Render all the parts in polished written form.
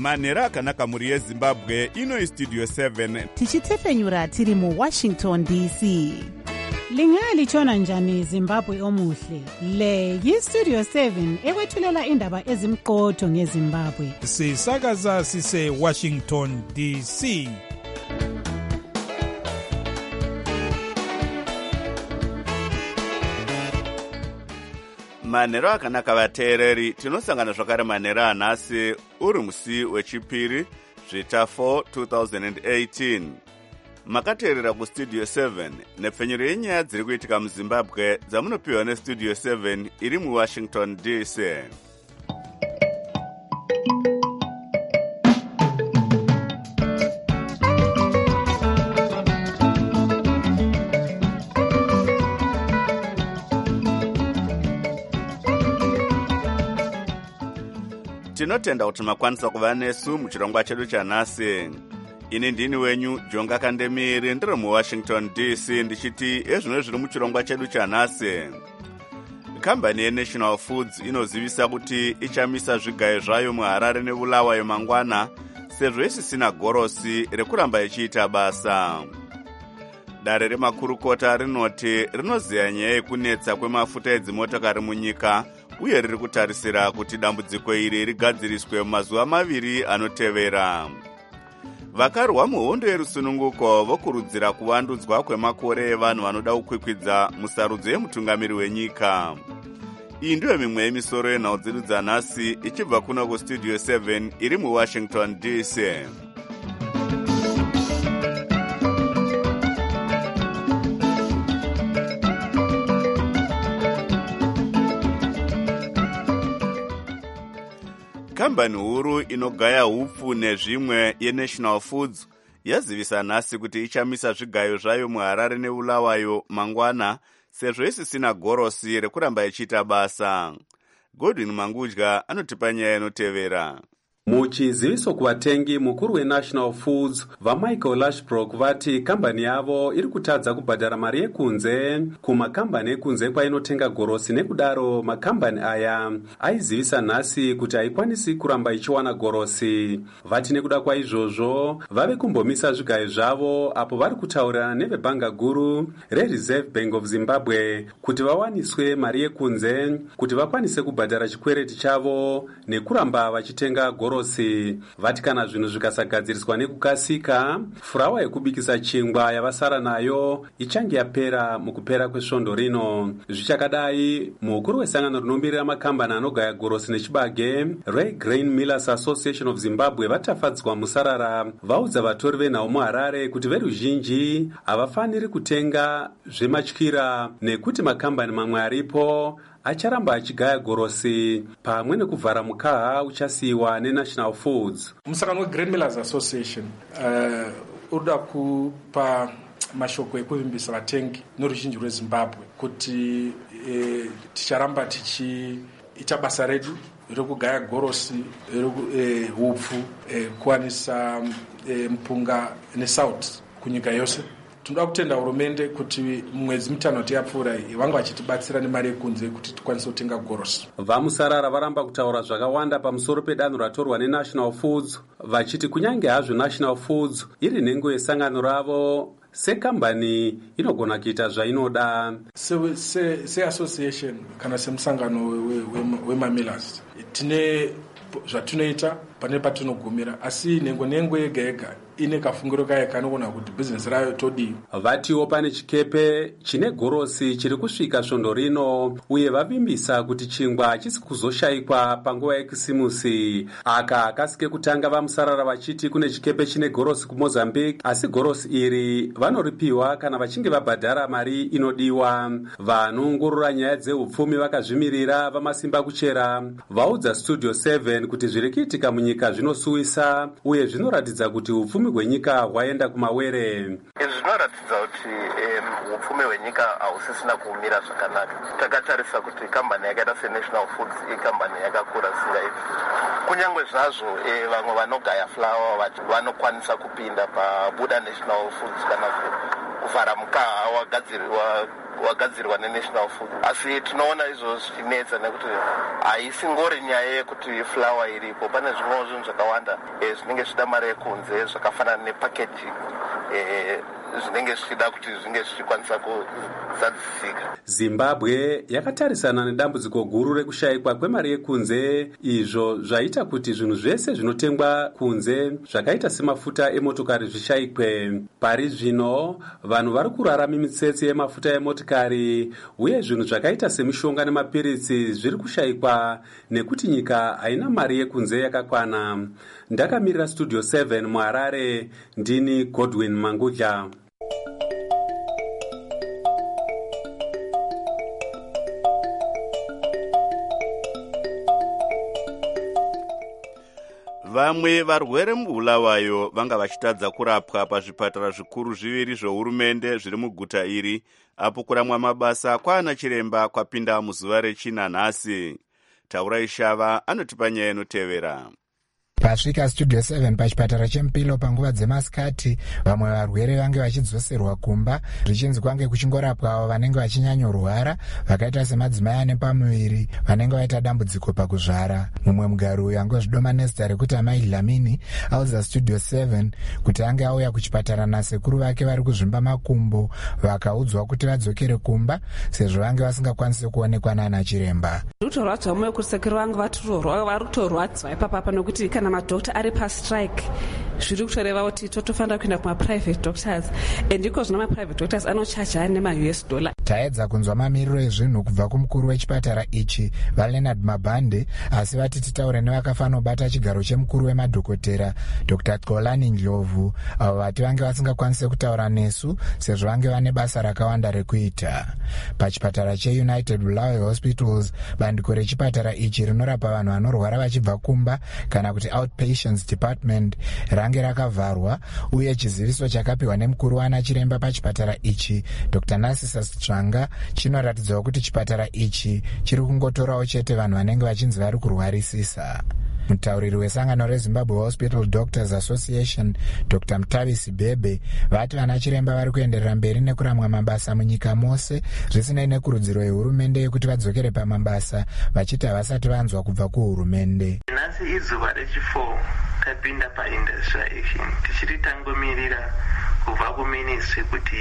manhero akanaka mhuri yezimbabwe. Ino Studio 7 tichitefenyura tiri muWashington DC. Lingalitshona njani Zimbabwe omuhle? Le yiStudio 7 ekwethulela indaba ezimqotho ngeZimbabwe. Sisakaza sise Washington DC. manhero akanaka vateereri, tinosangana zvakare manhero anhasi uri musi wechipiri zvita 4 2018. Makateerera kuStudio 7 nepfenyuro yenyaya dziri kuitika muZimbabwe dzamunopiwa neStudio 7 iri muWashington DC. Tinotenda kuti makwanisa kuva nesu muchirongwa chedu chanhasi. Ini ndini wenyu Jonga Kandemiri, ndiri muWashington DC, ndichiti ezvino zviri muchirongwa chedu chanhasi. Kambani yeNational Foods inozivisa kuti ichamisa zvigayo zvayo muHarare neBulawayo mangwana sezvo isisina gorosi rekuramba ichiita basa. Dare remakurukota rinoti rinoziya nyaya yekunetsa kwemafuta edzimotokari munyika uye riri kutarisira kuti dambudziko iri rigadziriswe mumazuva 2 anotevera. Vakarwa muhondo yerusununguko vokurudzira kuvandudzwa kwemakore evanhu vanoda kukwikwidza musarudzo yemutungamiri wenyika. Iyi ndiyo mimwe yemisoro yenhau dzedu dzanhasi ichibva kuno kuStudio 7 iri muWashington DC. Kambani huru inogaya hupfu nezvimwe yeNational Foods yazivisa nhasi kuti ichamisa zvigayo zvayo muHarare neBulawayo mangwana sezvo isisina gorosi rekuramba ichiita basa. Godwin Mangudya anotipa nyaya inotevera. Muchiziviso kuvatengi, mukuru weNational Foods vaMichael Lashbrook vati kambani yavo iri kutadza kubhadhara mari yekunze kumakambani ekunze kwainotenga gorosi, nekudaro makambani aya aizivisa nhasi kuti haikwanisi kuramba ichiwana gorosi. Vati nekuda kwaizvozvo vave kumbomisa zvigayo zvavo apo vari kutaurirana nevebhanga guru reReserve Bank of Zimbabwe kuti vawaniswe mari yekunze kuti vakwanise kubhadhara chikwereti chavo nekuramba vachitenga gorosi. Vati kana zvinhu zvikasagadziriswa nekukasika, furawa yekubikisa chingwa yavasara nayo ichange yapera mukupera kwesvondo rino. Zvichakadai, mukuru wesangano rinomirira makambani anogaya gorosi nechibage Ray Grain Millers Association of Zimbabwe vatafadzwa musarara. Vaudza vatori venhau muHarare kuti veruzhinji havafaniri kutenga zvematyira nekuti makambani mamwe aripo acharamba achigaya gorosi pamwe nekuvhara mukaha uchasiyiwa neNational Foods. Musangano weGrain Millers Association unoda kupa mashoko ekuvimbisa vatengi noruzhinji rweZimbabwe kuti ticharamba tichiita basa redu rekugaya gorosi, hupfu, kuwanisa mpunga nesalt kunyika yose. Tinoda kutenda hurumende kuti mwedzi mitano yapfuura vanga vachitibatsira nemari yekunze kuti tikwanise kutenga gorosi. Vamusarara varamba kutaura zvakawanda pamusoro pedanho ratorwa neNational Foods, vachiti kunyange hazvo National Foods iri nhengo yesangano ravo, sekambani inogona kuita zvainoda. Seassociation kana semusangano wemamillers tine zvatinoita pane patinogumira, asi nhengo yega yega ine kafungiro kayo kanogona kuti bhizinesi rayo todi. Vatiwo pane chikepe chine gorosi chiri kusvika svondo rino, uye vavimbisa kuti chingwa hachisi kuzoshayikwa panguva yekisimusi. Aka akasike kutanga vamusarara vachiti kune chikepe chine gorosi kuMozambique, asi gorosi iri vanoripiwa kana vachinge vabhadhara mari inodiwa. Vanoongorora nyaya dzehupfumi vakazvimirira vamasimba kuchera vaudza Studio 7 kuti zviri kuitika munyika zvinosuwisa uye zvinoratidza kuti hupfumi hwenyika hwaenda kumawere. Izvi zvinoratidza kuti hupfumi hwenyika hausisina kumira zvakanaka. Takatarisa kuti kambani yakaita seNational Foods ikambani yakakura singaiti. Kunyangwe zvazvo vamwe vanogaya fulawa vanokwanisa kupinda pabuda National Foods kana kuvhara mukaha wagadzirwa wagadzirwa neNational Food. Asi tinoona izvo zvichinetsa nekuti haisi ngori nyaya yekuti flour iripo, pane zvimwewo zvinhu zvakawanda zvinenge zvida mari yekunze zvakafanana nepackaging zvinenge zvichida kuti zvinge zvichikwanisa kuzadzisika. Zimbabwe yakatarisana nedambudziko guru rekushayikwa kwemari yekunze, izvo zvaita kuti zvinhu zvese zvinotengwa kunze zvakaita semafuta emotokari zvishayikwe. Pari zvino vanhu vari kurarama mitsetse yemafuta emotokari uye zvinhu zvakaita semishonga nemapiritsi zviri kushayikwa nekuti nyika haina mari yekunze yakakwana. Ndakamirira Studio 7 muHarare, ndini Godwin Mangudla. Vamwe varwere muBulawayo vanga vachitadza kurapwa pazvipatara zvikuru zviviri zvehurumende zviri muguta iri apo kuramwa mabasa kwaana chiremba kwapinda muzuva rechina nhasi. Taurai Shava anotipa nyaya inotevera. Pasvika Studio 7 pachipatara cheMupilo panguva dzemasikati, vamwe varwere vange vachidzoserwa kumba, zvichinzi kwange kuchingorapwa avo vanenge vachinyanyorwara, vakaita semadzimai ane pamuviri, vanenge vaita dambudziko pakuzvara. Mumwe mugari uyu angozvidoma nezita rekuti Amai Dlamini audza Studio 7 kuti ange auya kuchipatara nasekuru vake vari kuzvimba makumbo, vakaudzwa kuti vadzokere kumba sezvo vange vasingakwanisi kuonekwa nana chiremba. Rutorwadza mumwe kusekuru vangu vari kutorwadzwa ipapa nokuti kana madokta ari pastrike zviri kutoreva kuti totofanira kuenda kumaprivate doctors ndiko zvino maprivate doctors anochaja nemaUS dollar. Taedza kunzwa mamiriro ezvinhu kubva kumukuru wechipatara ichi vaLeonard Mabhande, asi vati titaure nevakafanobata chigaro chemukuru wemadhokotera Dr. Xolani Ndlovu, avo vati vange vasingakwanise kutaura nesu sezvo vange vane basa rakawanda rekuita. Pachipatara cheUnited Bulawayo Hospitals, bandiko rechipatara ichi rinorapa vanhu vanorwara vachibva kumba kana kuti outpatients department range rakavharwa, uye chiziviso chakapiwa nemukuru wana chiremba pachipatara ichi Dr. Narcissus Tsvanga chinoratidzawo kuti chipatara ichi chiri kungotorawo chete vanhu vanenge vachinzi vari kurwarisisa. Mutauriri wesangano reZimbabwe Hospital Doctors Association Dr. Mutavisi Bebe vati vana chiremba vari kuenderera mberi nekuramwa mabasa munyika mose zvisinei nekurudziro yehurumende yekuti vadzokere pamabasa vachiti havasati vanzwa kubva kuhurumende. Nhasi izuva rechi4 tapinda paindustrialization tichiri tangomirira kubva kuministry kuti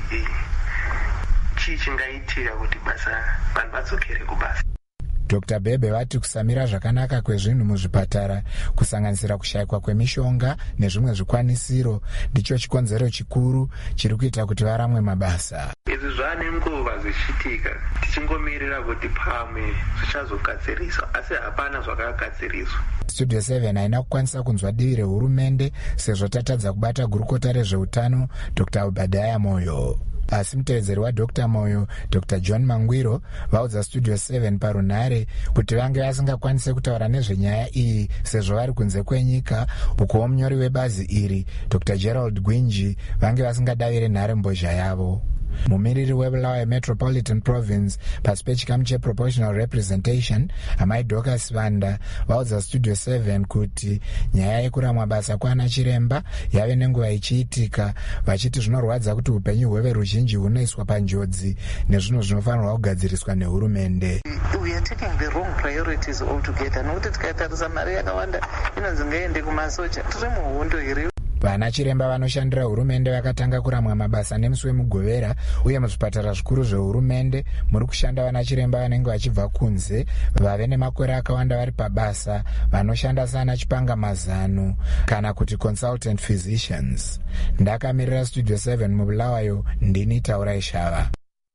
chii chingaitika kuti basa vanhu vadzokere kubasa. Dr. Bebe vati kusamira zvakanaka kwezvinhu muzvipatara, kusanganisira kushayikwa kwemishonga nezvimwe zvikwanisiro, ndicho chikonzero chikuru chiri kuita kuti varamwe mabasa. Izvi zvane nguva zvichiitika, tichingomirira kuti pamwe zvichazogadziriswa, asi hapana zvakagadziriswa. Studio 7 haina kukwanisa kunzwa divi rehurumende sezvo tatadza kubata gurukota rezveutano Dr. Obadiah Moyo. Asi mutevedzeri waDr. Moyo, Dr. John Mangwiro, vaudza Studio 7 parunhare kuti vange vasingakwanise kutaura nezvenyaya iyi sezvo vari kunze kwenyika, ukowo munyori webazi iri Dr. Gerald Gwinji vange vasingadavire nhare mbozha yavo. Mumiriri weBulawayo Metropolitan Province pasi pechikamu cheproportional representation Amai Dorcas Vanda vaudza Studio 7 kuti nyaya yekuramwa basa kwana chiremba yave nenguva ichiitika, vachiti zvinorwadza kuti upenyu hweveruzhinji hunoiswa panjodzi nezvinhu zvinofanirwa kugadziriswa nehurumende. We are taking the wrong priorities altogether. Nokuti tikatarisa mari yakawanda inonzi ngaende kumasoja, tiri muhondo iri. Vana chiremba vanoshandira hurumende vakatanga kuramwa mabasa nemusi wemugovera, uye muzvipatara zvikuru zvehurumende muri kushanda vana chiremba vanenge vachibva kunze vave nemakore akawanda vari pabasa, vanoshanda sana chipanga mazano kana kuti consultant physicians. Ndakamirira Studio 7 muBulawayo, ndini Taurai Shava.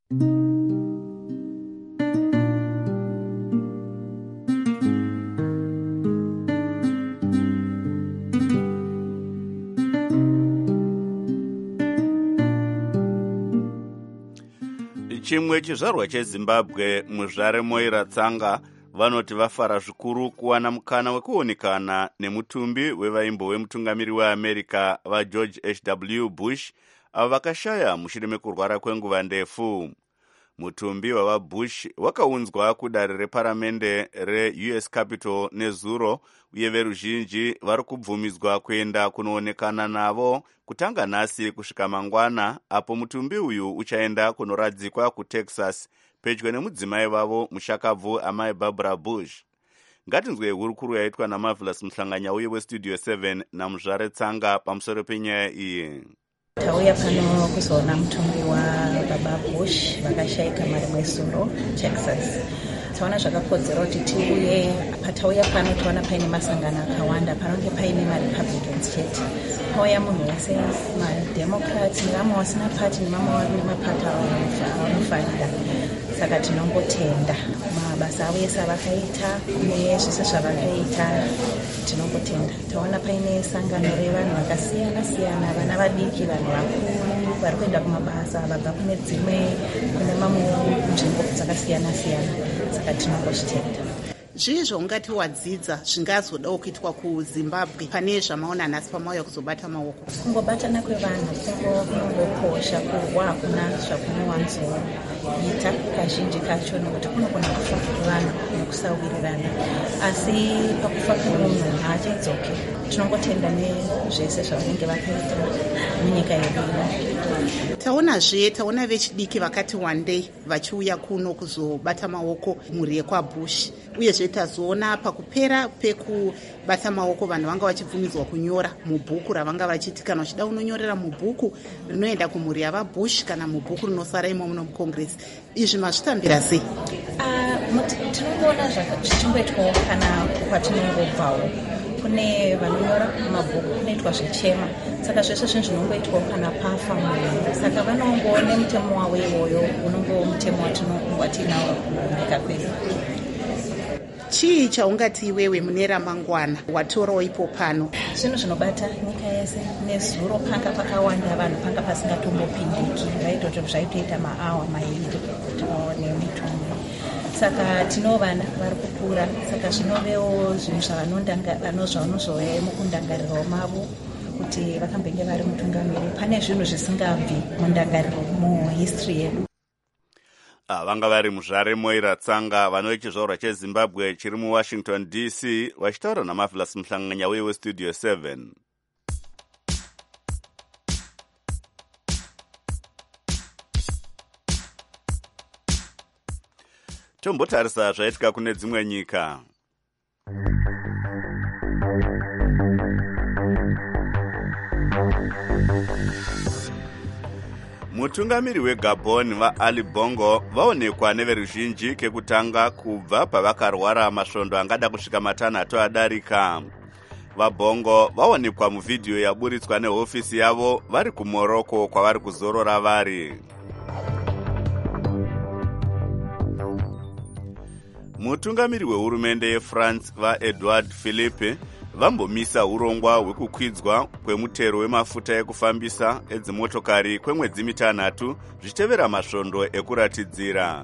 Chimwe chizvarwa cheZimbabwe muzvare Moira Tsanga vanoti vafara zvikuru kuwana mukana wekuonekana nemutumbi wevaimbo wemutungamiri weAmerica vaGeorge H.W. Bush avo vakashaya mushure mekurwara kwenguva ndefu. Mutumbi wavaBush wakaunzwa kudare reparamende reUS Capitol nezuro, uye veruzhinji vari kubvumidzwa kuenda kunoonekana navo kutanga nhasi kusvika mangwana, apo mutumbi uyu uchaenda kunoradzikwa kuTexas pedyo nemudzimai vavo mushakabvu amai Barbara Bush. Ngatinzwe hurukuru yaitwa naMarvelous Muhlanganyauye weStudio 7 naMuzvare Tsanga pamusoro penyaya iyi. Tauya pano kuzoona mutumbi waBaba Bush vakashaika mari mwesuro Texas. Taona zvakakodzera kuti tiuye. Patauya pano taona paine masangano akawanda, panonge paine maRepublicans chete. Pauya munhu wese, maDemocrats nevamwe vasina pati nemamwe vari nemapati avanofarira. Saka tinongotenda mabasa avo ese avakaita nezvese zvavakaita, tinongotenda. Taona paine sangano revanhu vakasiyana siyana, vana vadiki, vanhu vakuru vari kuenda kumabasa, vabva kune mamwe nzvimbo dzakasiyana siyana. Saka tinongozvitenda. Zvii zvaungati wadzidza zvingazodawo kuitwa kuZimbabwe pane zvamaona nhasi pamauya kuzobata maoko? Kungobatana kwevanhu kunongokosha, kurwa hakuna zvakunowanzoita kazhinji kacho, nokuti kunogona kufa vanhu nekusawirirana, asi pakufa kwemunhu haachadzoki. Tinongotenda nezvese zvavanenge vakaita munyika yedu ino. Taona vechidiki vakati one day vachiuya kuno kuzobata maoko mhuri yekwaBush, uyezve tazoona pakupera pekubata maoko vanhu vanga vachibvumidzwa kunyora mubhuku ravanga vachiti kana uchida unonyorera mubhuku rinoenda kumhuri yavaBush kana mubhuku rinosara imo muno muCongress. Izvi mazvitambira sei? Tinongoona zvichingoitwawo kana kwatinongobvawo. Kune vanonyora mabhuku kunoitwa zvichema, saka zvese zvinhu zvinongoitwawo kana pafa munhu. Saka vanongoone mutemo wavo iwoyo unongowo mutemo watinawo kunyika kwedu. Chii chaungati iwewe mune ramangwana watorawo ipo pano? Zvinhu zvinobata nyika yese nezuro, panga pakawanda vanhu, panga pasingatombopindiki, zvaitoita maawa mairi kuti vaone mitombo. Saka tino vana vari kukura, saka zvinovewo zvinhu zvavanozoya mukundangariro mavo kuti vakambenge vari mutungamiri. Pane zvinhu zvisingabvi mundangariro muhistory yedu. Vanga vari Muzvare Moira Tsanga, vano chizvarwa cheZimbabwe chiri muWashington DC, vachitaura naMarvelous Muhlanganyauye weStudio 7. Tombotarisa zvaitika kune dzimwe nyika. Mutungamiri weGabon vaAli Bongo vaonekwa neveruzhinji kekutanga kubva pavakarwara masvondo angada kusvika matanhatu adarika. VaBongo vaonekwa muvhidhiyo yaburitswa nehofisi yavo vari kuMorocco kwavari kuzorora vari. Mutungamiri wehurumende yeFrance vaEdouard Philippe vambomisa urongwa hwekukwidzwa kwemutero wemafuta ekufambisa edzimotokari kwemwedzi mitanhatu zvichitevera masvondo ekuratidzira.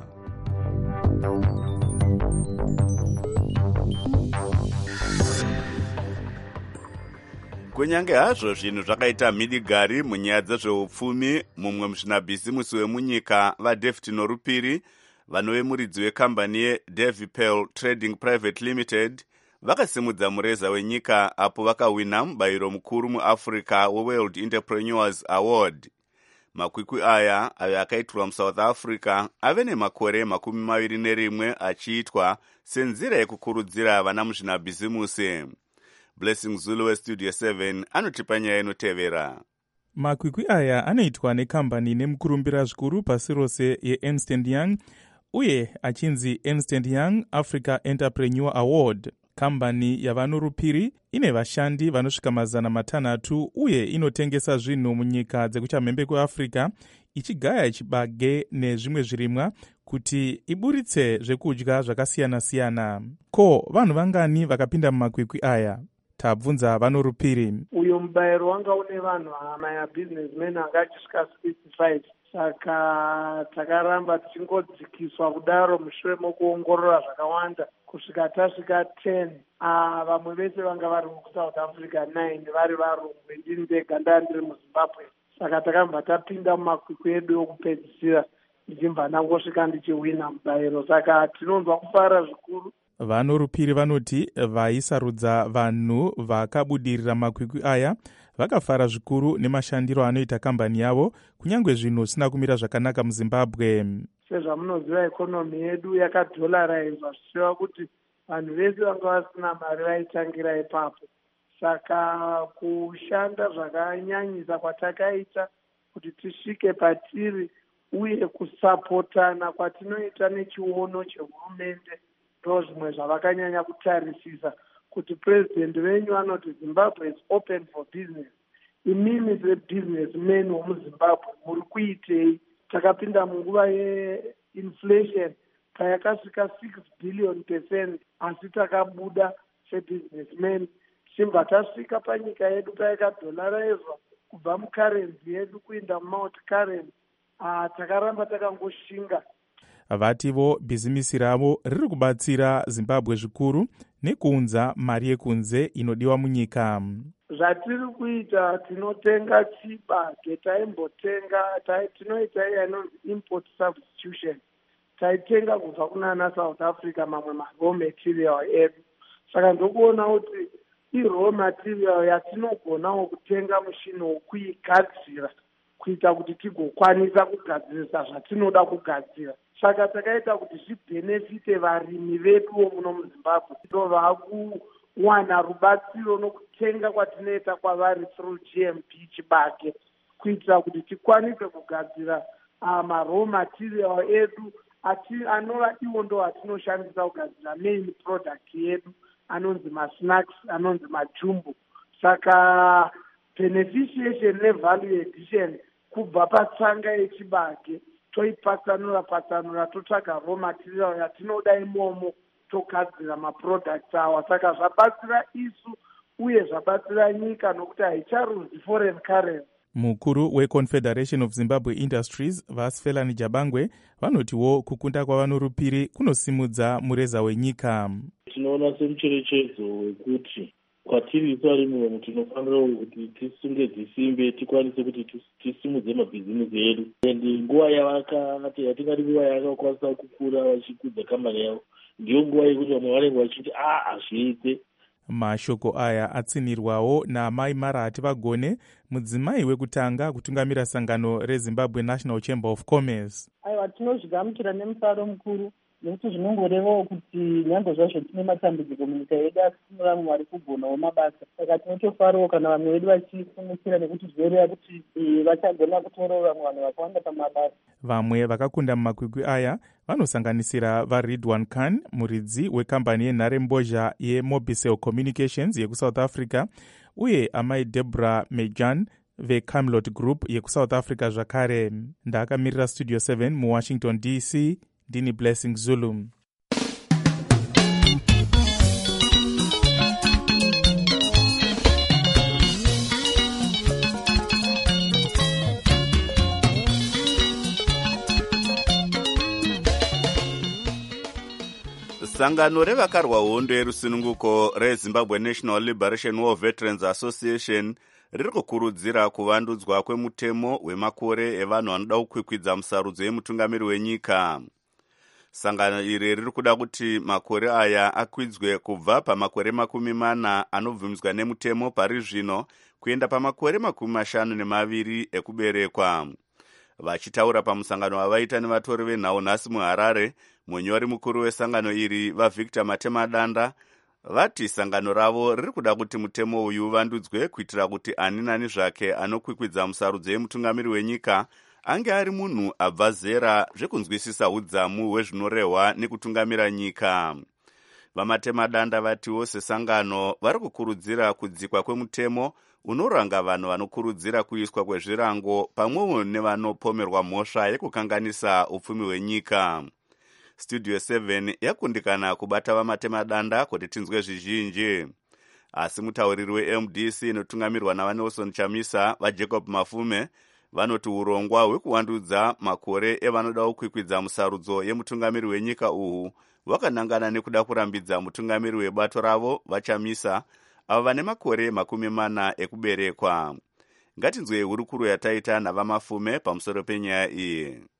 Kunyange hazvo zvinhu zvakaita mhidigari munyaya dzezveupfumi, mumwe muzvinabhizimusi wemunyika vaDavid Norupiri vanove muridzi wekambani yeDavy Pearl Trading Private Limited vakasimudza mureza wenyika apo vakawina mubayiro mukuru muAfrica weWorld Entrepreneurs Award. Makwikwi aya ayo akaitirwa muSouth Africa ave nemakore 21 achiitwa senzira yekukurudzira vana muzvinabhizimusi. Blessing Zulu weStudio 7 anotipa nyaya inotevera. Makwikwi aya anoitwa nekambani nemukurumbira zvikuru pasi rose yeErnst & Young uye achinzi Ernst & Young Africa Entrepreneur Award. Kambani yavaNorupiri ine vashandi vanosvika 600 uye inotengesa zvinhu munyika dzekuchamhembe kweAfrica, ichigaya chibage nezvimwe zvirimwa kuti iburitse zvekudya zvakasiyana-siyana. Ko, vanhu vangani vakapinda mumakwikwi aya? Tabvunza vaNorupiri. Uyo mubayiro wanga une vanhu businessmen anga achisvika 65. Saka takaramba tichingodzikiswa kudaro mushure mokuongorora zvakawanda kusvika tasvika 10. Vamwe vese vanga vari muSouth Africa 9 vari varombo, ndini ndega ndandiri muZimbabwe. Saka takabva tapinda mumakwikwi edu okupedzisira ndichibva ndangosvika ndichihwina mubayiro. Saka tinonzwa kufara zvikuru. Vanorupiri vanoti vaisarudza vanhu vakabudirira makwikwi aya vakafara zvikuru nemashandiro anoita kambani yavo, kunyange zvinhu zvisina kumira zvakanaka muZimbabwe. Sezvamunoziva ikonomi yedu yakadolaraizwa, zvichireva kuti vanhu vese vanga vasina mari vaitangira ipapo. Saka kushanda zvakanyanyisa kwatakaita kuti tisvike patiri uye kusapotana kwatinoita nechiono chehurumende ndo zvimwe zvavakanyanya kutarisisa, kuti president venyu anoti Zimbabwe is open for business. Imimi sebusinessmen womuZimbabwe muri kuitei? Takapinda munguva yeinflation payakasvika 6 billion %, asi takabuda sebusinessmen. Tichibva tasvika panyika yedu payakadolaraizwa kubva mukarenzi yedu kuenda mumount currency, takaramba takangoshinga. Vativo bhizimisi ravo riri kubatsira Zimbabwe zvikuru nekuunza mari yekunze inodiwa munyika. Zvatiri kuita, tinotenga chibage, tinoita inonzi import substitution. Taitenga kubva kunana South Africa mamwe raw material edu. Saka ndokuona kuti raw material yatinogonawo kutenga mushini wokuigadzira kuita kuti tigokwanisa kugadzirisa zvatinoda kugadzira. Saka takaita kuti zvibhenefite varimi vedu muno muZimbabwe. Vakuwana rubatsiro nokutenga kwatinoita kwavari through GMP chibage, kuitira kuti tikwanise kugadzira raw material edu anova iwo ndo atinoshandisa kugadzira main product yedu, anonzi masnacks, anonzi majumbo. Saka beneficiation nevalue addition kubva patsanga yechibage toipatsanura totsvaga raw material yatinoda imomo togadzira maproducts awa. Saka zvabatsira isu uye zvabatsira nyika nokuti haicharuzi foreign currency. Mukuru weConfederation of Zimbabwe Industries, Vasfelani Jabangwe, vanotiwo kukunda kwavanorupiri kunosimudza mureza wenyika. Tinoona semucherechedzo wekuti kwatiri isu varimi vamwe tinofanira kuti tisunge dzisimbe tikwanise kuti tisimudze mabhizimusi edu. Ende nguva yatingati nguva yakakwanisa kukura vachikudza kambani yavo, ndiyo nguva yekuti vamwe vanenge vachiti hazviite. Mashoko aya atsinirwawo naMai Marati Vagone, mudzimai wekutanga kutungamira sangano reZimbabwe National Chamber of Commerce. Aiwa, tinozvigamuchira nemufaro mukuru nekuti zvinongorevawo kuti nyange zvazvo tine matambudziko munyika yedu asi tine vamwe vari kugonawo mabasa. Saka tinotofarawo kana vamwe vedu vachisimukira nekuti zvinoreva kuti vachagona kutorawo vamwe vanhu vakawanda pamabasa. Vamwe vakakunda mumakwikwi aya vanosanganisira vaRidwan Khan, muridzi wekambani yenharembozha yeMobicel Communications yekuSouth Africa, uye amai Deborah Mejan veCamelot Group yekuSouth Africa zvakare. Ndakamirira Studio 7 muWashington DC, ndini Blessing Zulu. Sangano revakarwa hondo yerusununguko reZimbabwe National Liberation War Veterans Association riri kukurudzira kuvandudzwa kwemutemo wemakore evanhu vanoda kukwikwidza musarudzo yemutungamiri wenyika. Sangano iri riri kuda kuti makore aya akwidzwe kubva pamakore 40 anobvumidzwa nemutemo pari zvino kuenda pamakore 52 ekuberekwa. Vachitaura pamusangano wavaita nevatori venhau nhasi muHarare, munyori mukuru wesangano iri vaVictor Matemadanda vati sangano ravo riri kuda kuti mutemo uyu uvandudzwe kuitira kuti ani nani zvake anokwikwidza musarudzo yemutungamiri wenyika ange ari munhu abva zera zvekunzwisisa udzamu hwezvinorehwa nekutungamira nyika. VaMatemadanda vatiwo sesangano vari kukurudzira kudzikwa kwemutemo unoranga vanhu vanokurudzira kuiswa kwezvirango pamwewo nevanopomerwa mhosva yekukanganisa upfumi hwenyika. Studio 7 yakundikana kubata vaMatemadanda kuti tinzwe zvizhinji, asi mutauriri weMDC inotungamirwa navaNelson Chamisa vaJacob Mafume vanoti urongwa hwekuvandudza makore evanoda kukwikwidza musarudzo yemutungamiri wenyika uhu hwakanangana nekuda kurambidza mutungamiri webato ravo vaChamisa avo vane makore 40 ekuberekwa. Ngatinzwe hurukuro yataita navaMafume pamusoro penyaya iyi.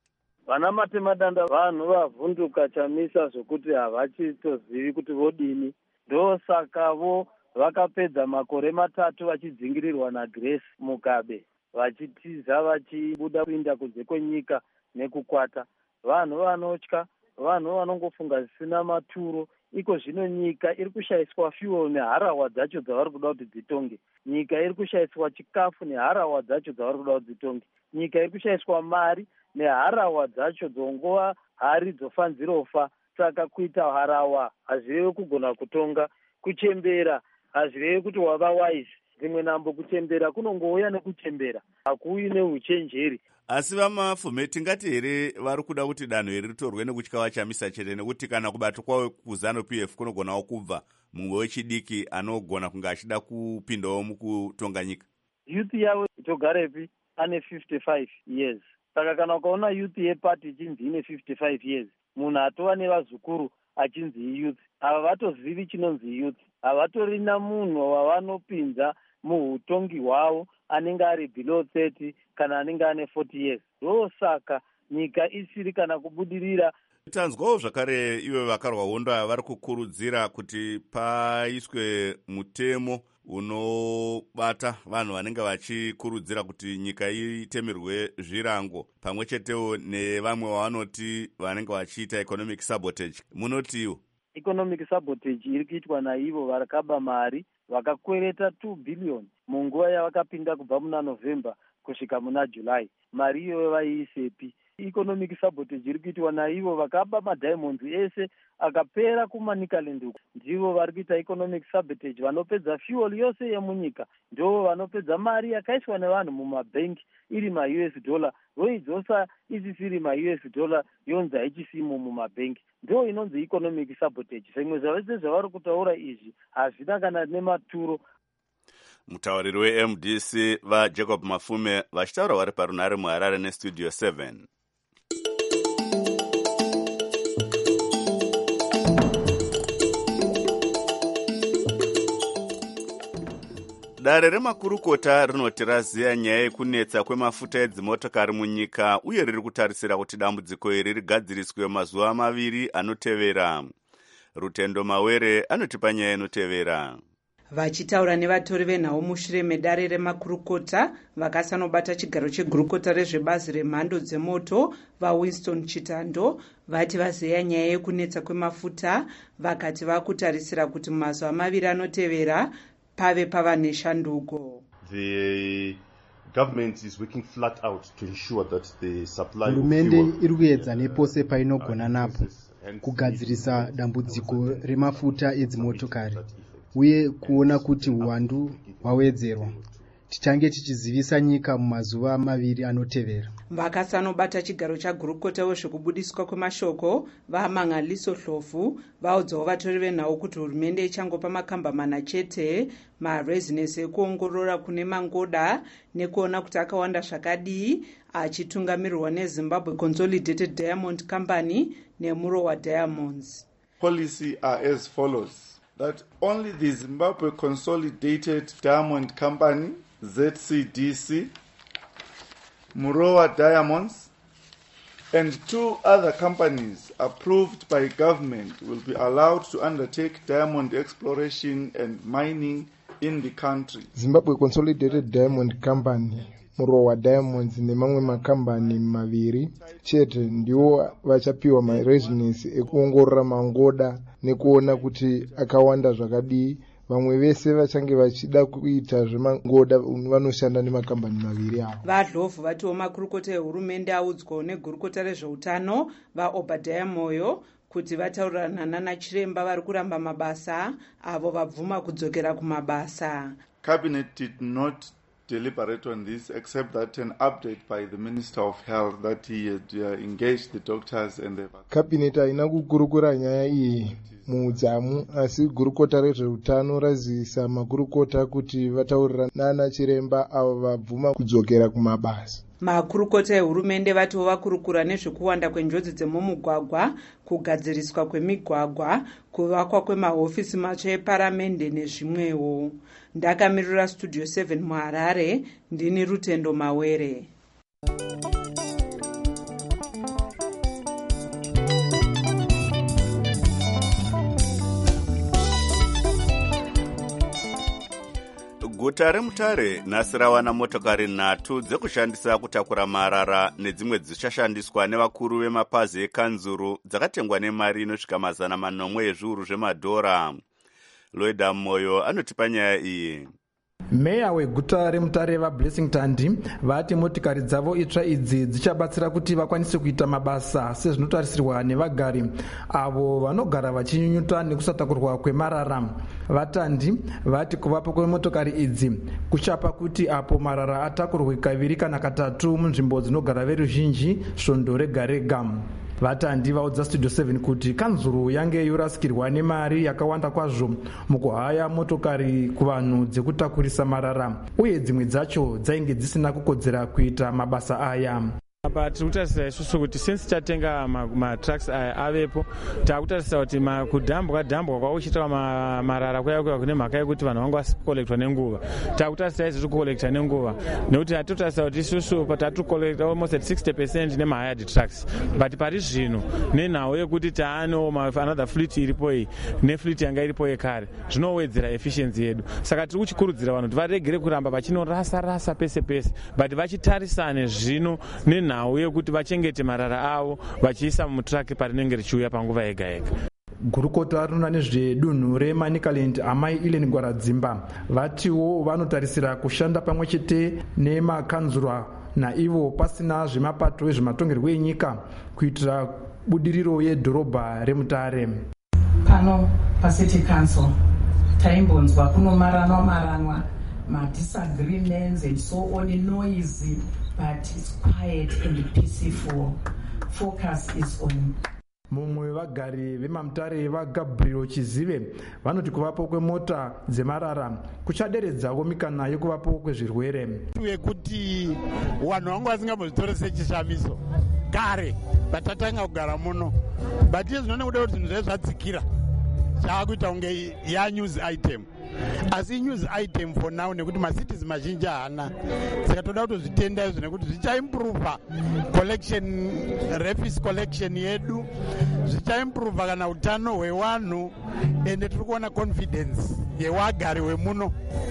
vana matemadanda vanhu vavhunduka chamisa zvokuti havachitozivi kuti vodini. Ndosakavo vakapedza makore 3 vachidzingirirwa naGrace Mugabe, vachitiza vachibuda kuinda kunze kwenyika nekukwata. Vanhu vanotya, vanhu vanongofunga zvisina maturo. Iko zvino nyika iri kushayiswa fuel neharahwa dzacho dzavari kuda kuti dzitonge. Nyika iri kushayiswa chikafu neharahwa dzacho dzavari kuda kuti dzitonge. Nyika iri kushayiswa mari neharahwa dzacho dzongova hari dzofanzirofa. Saka kuita harahwa hazvirevi kugona kutonga. Kuchembera hazvirevi kuti wava wise. Dzimwe nambo kuchembera kunongouya nekuchembera, hakuuyi neuchenjeri. Asi vamafumeti ngati here vari kuda kuti danho iri ritorwe nekutya chamisa chete, nekuti kana kubatwa kwawo kuZANU-PF kunogonawo kubva mumwe wechidiki anogona kunge achida kupindawo mukutonga nyika. Youth yavo itogarepi ane 55 years. Saka kana ukaona youth yepati ichinzi ine 55 years, munhu atova nevazukuru achinzi youth, ava vatozivi chinonzi youth. Havatorina munhu wavanopinza muhutongi hwavo anenge ari below 30 kana anenge ane 40 years. Ndosaka nyika isiri kana kubudirira. Tanzwawo zvakare iwe vakarwa hondo vari kukurudzira kuti paiswe mutemo unobata vanhu vanenge vachikurudzira kuti nyika itemerwe zvirango, pamwe chetewo nevamwe vavanoti vanenge vachiita economic sabotage. Munotiwo economic sabotage iri kuitwa naivo vakaba mari vakakwereta 2 billion munguva yavakapinda kubva muna November kusvika muna July. Mari iyoyo vaiisepi? Economic sabotage iri kuitwa naivo vakaba madiamonds ese akapera kumanikaland uku. Ndivo vari kuita economic sabotage. Vanopedza fuel yose yemunyika ndivo vanopedza mari yakaiswa nevanhu mumabhengi iri ma-US dollar, voidzosa isisiri ma-US dollar yonzi haichisimo mumabhengi. Ndo inonzi economic sabotage. Zvimwe zvavese zvavari kutaura izvi hazvina kana nematuro. Mutauriri weMDC vaJacob Mafume vachitaura vari parunhare muHarare neStudio 7. Dare remakurukota rinoti raziya nyaya yekunetsa kwemafuta edzimotokari munyika uye riri kutarisira kuti dambudziko iri rigadziriswe mazuva 2 anotevera. Rutendo Mawere anotipa nyaya inotevera. Vachitaura nevatori venhau mushure medare remakurukota vakasanobata chigaro chegurukota rezvebazi remhando dzemoto vaWinston Chitando vati vazeya nyaya yekunetsa kwemafuta, vakati vakutarisira kuti mumazuva 2 anotevera pave pava neshanduko. The government is working flat out to ensure that the supply of hurumende iri kuedza nepose painogona napo kugadzirisa dambudziko remafuta edzimotokari uye kuona kuti uwandu hwawedzerwa. Tichange tichizivisa nyika mumazuva 2 anotevera. Vakasanobata chigaro chagurukota wezvekubudiswa kwemashoko vaMangaliso Hlovu vaudzawo vatori venhau kuti hurumende ichangopa makamba 4 chete marezinesi ekuongorora kune mangoda nekuona kuti akawanda zvakadii, achitungamirirwa neZimbabwe Consolidated Diamond Company neMurowa Diamonds. Policy are as follows: that only the Zimbabwe Consolidated Diamond Company, ZCDC, Murowa Diamonds, and 2 other companies approved by government will be allowed to undertake diamond exploration and mining in the country. Zimbabwe Consolidated Diamond Company, Murowa Diamonds nemamwe makambani 2 chete ndiwo vachapiwa marezinesi ekuongorora mangoda nekuona kuti akawanda zvakadii. Vamwe vese vachange vachida kuita zvemangoda vanoshanda nemakambani 2 avo. VaHlovu vatiwo makurukota ehurumende audzwawo negurukota rezveutano vaObadiah Moyo kuti vataurirana nanachiremba vari kuramba mabasa avo vabvuma kudzokera kumabasa. Cabinet did not deliberate on this except that an update by the Minister of Health that he had engaged the doctors and the Cabinet haina kukurukura nyaya iyi muudzamu, asi gurukota rezveutano razivisa makurukota kuti vataurira nana chiremba avo vabvuma kudzokera kumabasa. Makurukota ehurumende vatiwo vakurukura nezvekuwanda kwenjodzi dzemumugwagwa, kugadziriswa kwemigwagwa, kuvakwa kwemahofisi matsva eparamende nezvimwewo. Ndakamirira Studio 7 muHarare, ndini Rutendo Mawere. guta reMutare nhasi rawana motokari 3 dzekushandisa kutakura marara nedzimwe dzichashandiswa nevakuru vemapazi ekanzuru dzakatengwa nemari inosvika $900 ezviuru zvemadhora. Loida Moyo anotipa nyaya iyi. Meya weguta reMutare vaBlessing Tandi vati motikari dzavo itsva idzi dzichabatsira kuti vakwanise kuita mabasa sezvinotarisirwa nevagari avo vanogara vachinyunyuta nekusatakurwa kwemarara. Vatandi vati kuvapo kwemotokari idzi kuchapa kuti apo marara atakurwe kaviri kana katatu munzvimbo dzinogara veruzhinji svondo rega rega. Vatandi vaudza Studio 7 kuti kanzuru yange yorasikirwa nemari yakawanda kwazvo mukuhaya motokari kuvanhu dzekutakurisa marara uye dzimwe dzacho dzainge dzisina kukodzera kuita mabasa aya. Apa tiri kutarisira isusu kuti since tatenga matrucks aya avepo takutarisira kuti kudhambwa kwavo uchitaura marara kuya kune mhaka yekuti vanhu vanga vasikolektwa nenguva. Takutarisira izvi kukolekta nenguva nekuti hatitotarisira kuti isusu tatikukolekta almost at 60% nemahayard trucks, but pari zvino nenhau yekuti taano another fleet iripo iyi nefleet yanga iripo yekare zvinowedzera efficiency yedu. Saka tiri kuchikurudzira vanhu kuti varegere kuramba vachinorasa pese pese, but vachitarisane zvino nenhau yekuti vachengete marara avo vachiisa mutraki parinenge richiuya panguva yega yega. Gurukota rinoona nezvedunhu reManicaland amai Ellen Gwaradzimba vatiwo vanotarisira kushanda pamwe chete nemakanzura naivo pasina zvemapato ezvematongerwo enyika kuitira budiriro yedhorobha reMutare. Pano paCity Council taimbonzwa kunomaranwa disagreements and so on, noisy, but it's quiet and peaceful. Focus is on. Mumwe vagari veMamutare vaGabriel Chizive vanoti kuvapo kwemota dzemarara kuchaderedzawo mikana yekuvapo kwezvirwere. Kuti vanhu vangu vasingambozvitori sechishamiso kare vatatanga kugara muno, but iye zvinoona kuda kuti zvinhu zvai zvadzikira chaakuita kunge news item, asi news item for now nekuti macities mazhinji haana. Saka toda kutozvitenda izvo nekuti zvichaimprova collection, refuse collection yedu, zvichaimprova kana utano hwevanhu, ende tiri kuona confidence yewagari wemuno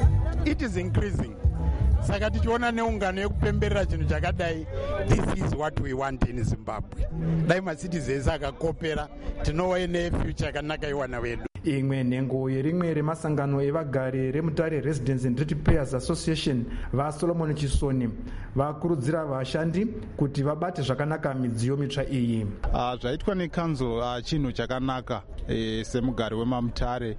it is increasing. Saka tichiona neungano yekupemberera chinhu chakadai, this is what we want in Zimbabwe. Dai macities ese akakopera tinova nefuture yakanaka yevana vedu. Imwe nhengo yerimwe remasangano evagari reMutare Residents and Ratepayers Association vaSolomon Chisoni vakurudzira vashandi kuti vabate zvakanaka midziyo mitsva iyi. Zvaitwa nekanzo chinhu chakanaka semugari weMamutare.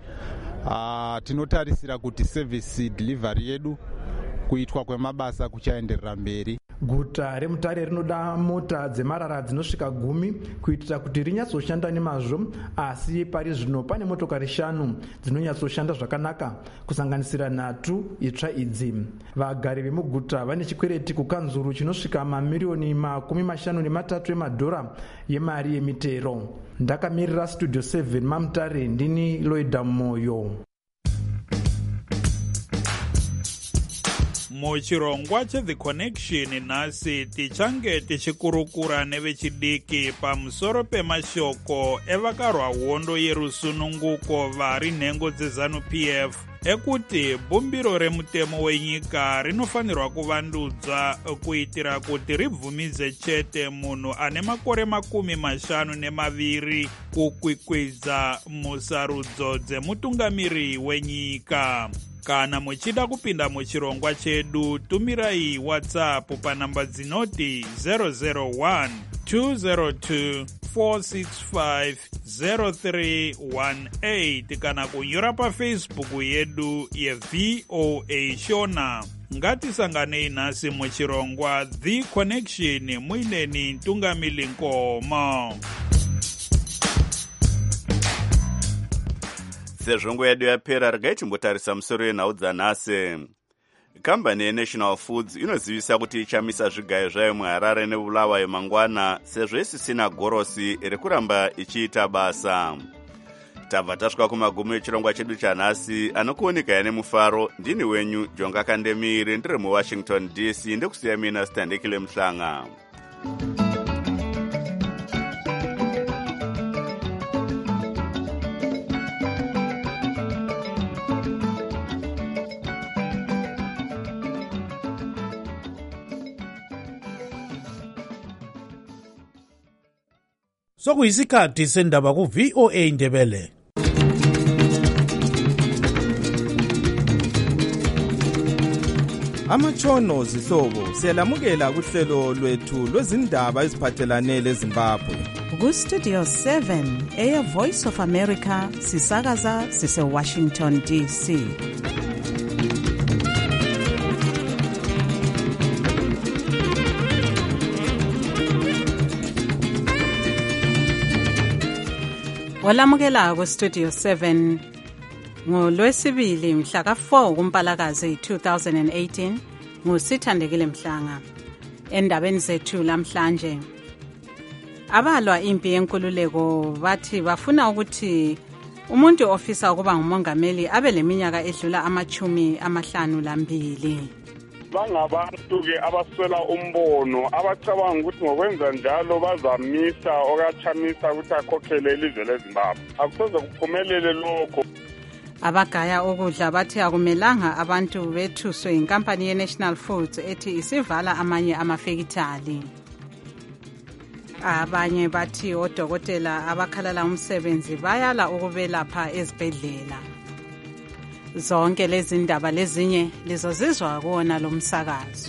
Tinotarisira kuti service delivery yedu kuitwa kwemabasa kuchaenderera mberi. Guta reMutare rinoda mota dzemarara dzinosvika 10 kuitira kuti rinyatsoshanda nemazvo, asi pari zvino pane motokari 5 dzinonyatsoshanda zvakanaka kusanganisira 3 itsva idzi. Vagari vemuguta vane chikwereti kukanzuru chinosvika mamiliyoni $53 emadhora yemari yemitero. Ndakamirira Studio 7 Mamutare, ndini Loida Moyo. Muchirongwa cheThe Connection nhasi tichange tichikurukura nevechidiki pamusoro pemashoko evakarwa hondo yerusununguko vari nhengo dzeZANU-PF ekuti bumbiro remutemo wenyika rinofanirwa kuvandudzwa kuitira kuti ribvumize chete munhu ane makore 52 kukwikwidza musarudzo dzemutungamiri wenyika. Kana muchida kupinda muchirongwa chedu, tumirai WhatsApp panamba dzinoti 001 202 465 0318 kana kunyora paFacebook yedu yeVOA Shona. Ngatisanganei nhasi muchirongwa The Connection muineni Ntungamili Nkoma. Sezvongo yedu yapera, regai timbotarisa musoro yenhau dzanhasi. Kambani yeNational Foods inozivisa kuti ichamisa zvigayo zvayo muHarare neBulawayo mangwana sezvo isisina gorosi rekuramba ichiita basa. Tabva tasvika kumagumo echirongwa chedu chanhasi, anokuoneka nemufaro. Ndini wenyu Jonga Kandemire, ndiri muWashington DC, ndekusiya mina Standekile Mhlanga. Sokuyisikhathi sendaba ku VOA Indebele. Amatshono zihlobo siyalamukela kuhlelo lwethu lwezindaba eziphathelane leZimbabwe. Ku Studio 7 Air Voice of America sisakaza sise Washington DC. Walamukela ku Studio 7 ngoLwesibili mhla ka4 kuMpalakazi 2018 nguSithandekile Mhlanga. Endabeni zethu lamhlanje, abalwa impi yenkululeko bathi bafuna ukuthi umuntu ofisa ukuba ngumongameli abe leminyaka edlula 52. Bangabantu-ke abaswela umbono abacabanga ukuthi ngokwenza njalo bazamisa okachamisa ukuthi akhokhele ilizwe leZimbabwe. Akusoze kuphumelele lokho. Abagaya ukudla bathi akumelanga abantu bethuswe inkampani ye-National Foods ethi isivala amanye amafekithali. Abanye bathi odokotela abakhalala umsebenzi bayala ukubelapha ezibhedlela. Zonke lezi ndaba lezinye lizozizwa kuona lo msakazo.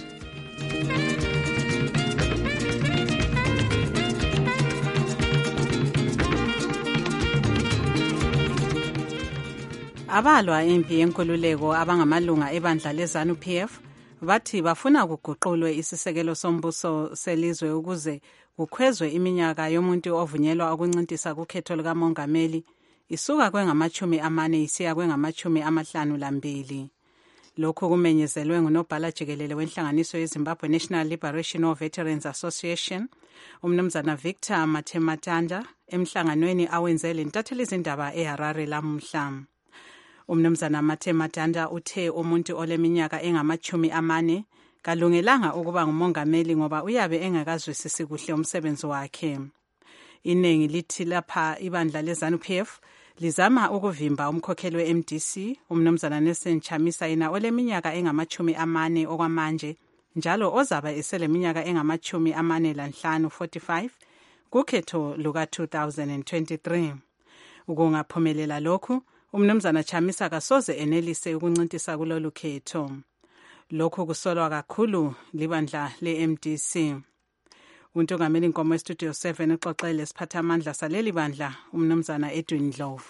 Abalwa impi yenkululeko abangamalunga ebandla leZANU-PF bathi bafuna kuguqulwe isisekelo sombuso selizwe ukuze kukhwezwe iminyaka yomuntu ovunyelwa ukuncintisa kukhetho likamongameli isuka kwengama-40 isiya kwengama-52. Lokhu kumenyezelwe ngunobhala jikelele wenhlanganiso yeZimbabwe National Liberation War Veterans Association, umnumzana Victor Mathematanda, emhlanganweni awenze lentatheli izindaba eHarare lamuhla. Umnumzana Mathematanda uthe umuntu oleminyaka engama-40 kalungelanga ukuba ngumongameli ngoba uyabe engakazwisisi kuhle umsebenzi wakhe. Iningi lithi lapha ibandla leZANU-PF lizama ukuvimba umkhokheli we-MDC umnumzana Nelson Chamisa yena oleminyaka engama-40 okwamanje njalo ozaba eseleminyaka engama-45 45 kukhetho luka-2023. Ukungaphumelela lokhu, umnumzana Chamisa kasoze enelise ukuncintisa kulolu khetho. Lokhu kusolwa kakhulu libandla le-MDC. Untungameli Nkomo Studio 7 uxoxele isiphathamandla saleli bandla umnumzana Edwin Ndlovu.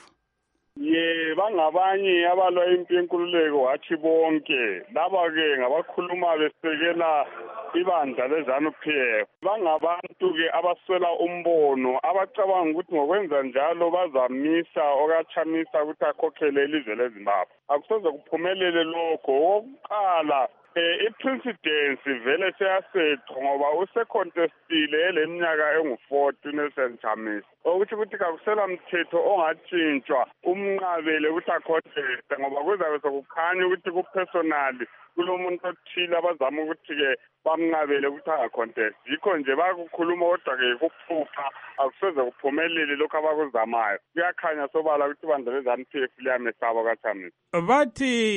Bangabanye abalwa impi yenkululeko wathi bonke laba-ke ngabakhuluma besekela ibandla leZANU-PF. Bangabantu-ke abaswela umbono abacabanga ukuthi ngokwenza njalo bazamisa okachamisa ukuthi akhokhele ilizwe leZimbabwe. Akusoze kuphumelele lokho. Okokuqala, i-presidency vele seyasethwa ngoba usecontestile eleminyaka engu-40 Nelson Chamisa. Ukuthi kakusela mthetho ongatshintshwa umnqabele ukuthi aconteste ngoba kuzabe sokukhanya ukuthi kupersonally kulomuntu othile abazama ukuthi-ke bamnqabele ukuthi angacontest. Yikho nje bakukhuluma kodwa-ke kuphupha akusoze kuphumelele lokhu abakuzamayo. Kuyakhanya sobala ukuthi ibandla leZANU-PF liyamesaba kaChamisa. Bathi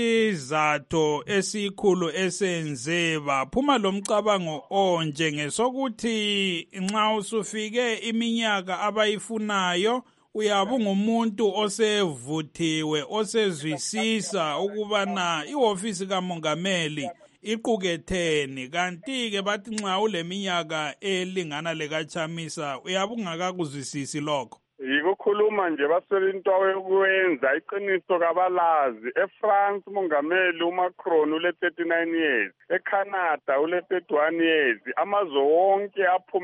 isizathu esikhulu esenze baphuma lomcabango onje ngesokuthi nxa usufike iminyaka abayifunayo uyabe ungumuntu osevuthiwe osezwisisa ukubana ihofisi kamongameli iquketheni, kanti-ke bathi nxa uleminyaka elingana lekaChamisa uyabe ungakakuzwisisi lokho. Yikukhuluma nje baswela into yokwenza iqiniso kabalazi. EFrance umongameli uMacron ule 39 years, eCanada ule 31 years. Amazwe wonke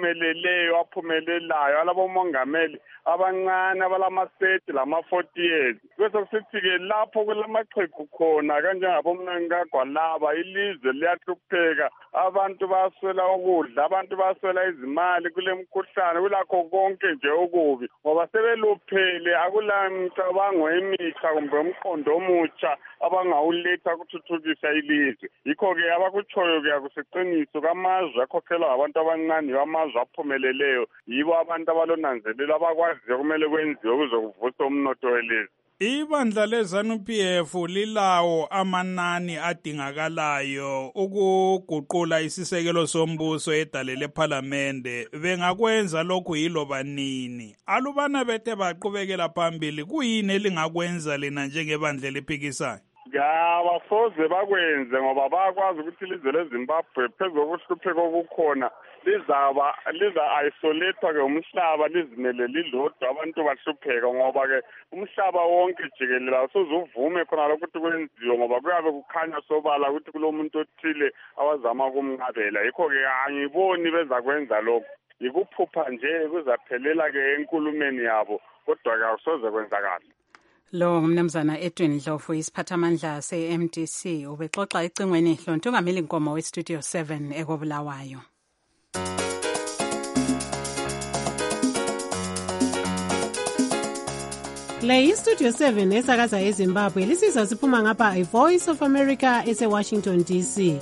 aphumelelayo alabomongameli abancane abalama-30 lama-40 years. Bese kusithi-ke lapho kulamaqhegu khona kanjengabomnankagwalaba ilizwe liyahlupheka, abantu baswela ukudla, abantu baswela izimali, kulemkhuhlane, kulakho konke nje okubi ngoba sebeluphele akula mcabango emitsha kumbe umqondo omutsha abangawuletha ukuthuthukisa ilizwe. Yikho-ke abakutshoyo-ke akusiqiniso kamazwe akhokhelwa ngabantu abancane amazwe aphumeleleyo yibo abantu abalonanzelelo abakwaziyo kumele kwenziwe ukuze kuvuswe umnotho welizwe. Ibandla leZANU-PF lilawo amanani adingakalayo ukuguqula isisekelo sombuso edale lephalamende. Bengakwenza lokhu yiloba nini. Alubana bethe baqhubekela phambili, kuyini elingakwenza lena njengebandla lephikisayo? Abasoze bakwenze ngoba bayakwazi ukuthi ilizwe leZimbabwe phezu kokuhlupheka okukhona liza-isolate-wa-ke umhlaba lizimele lilodwa abantu bahlupheka ngoba-ke umhlaba wonke jikelele awusoze uvume khona lokho ukuthi kwenziwe ngoba kuyabe kukhanya sobala ukuthi kulomuntu othile awazama ukumnqabela. Yikho-ke angiboni bezakwenza lokho, yikuphupha nje kuzaphelela-ke enkulumeni yabo kodwa-ke awusoze kwenzakala. Lo ngumnumzana Edwin Ndlovu, isiphathamandla se-MDC, ubexoxa ecingweni loNtungameli Nkomo weStudio 7 ekobulawayo. Le iStudio 7 esakaza eZimbabwe lisizwa siphuma ngapha iVoice of America ese-Washington DC.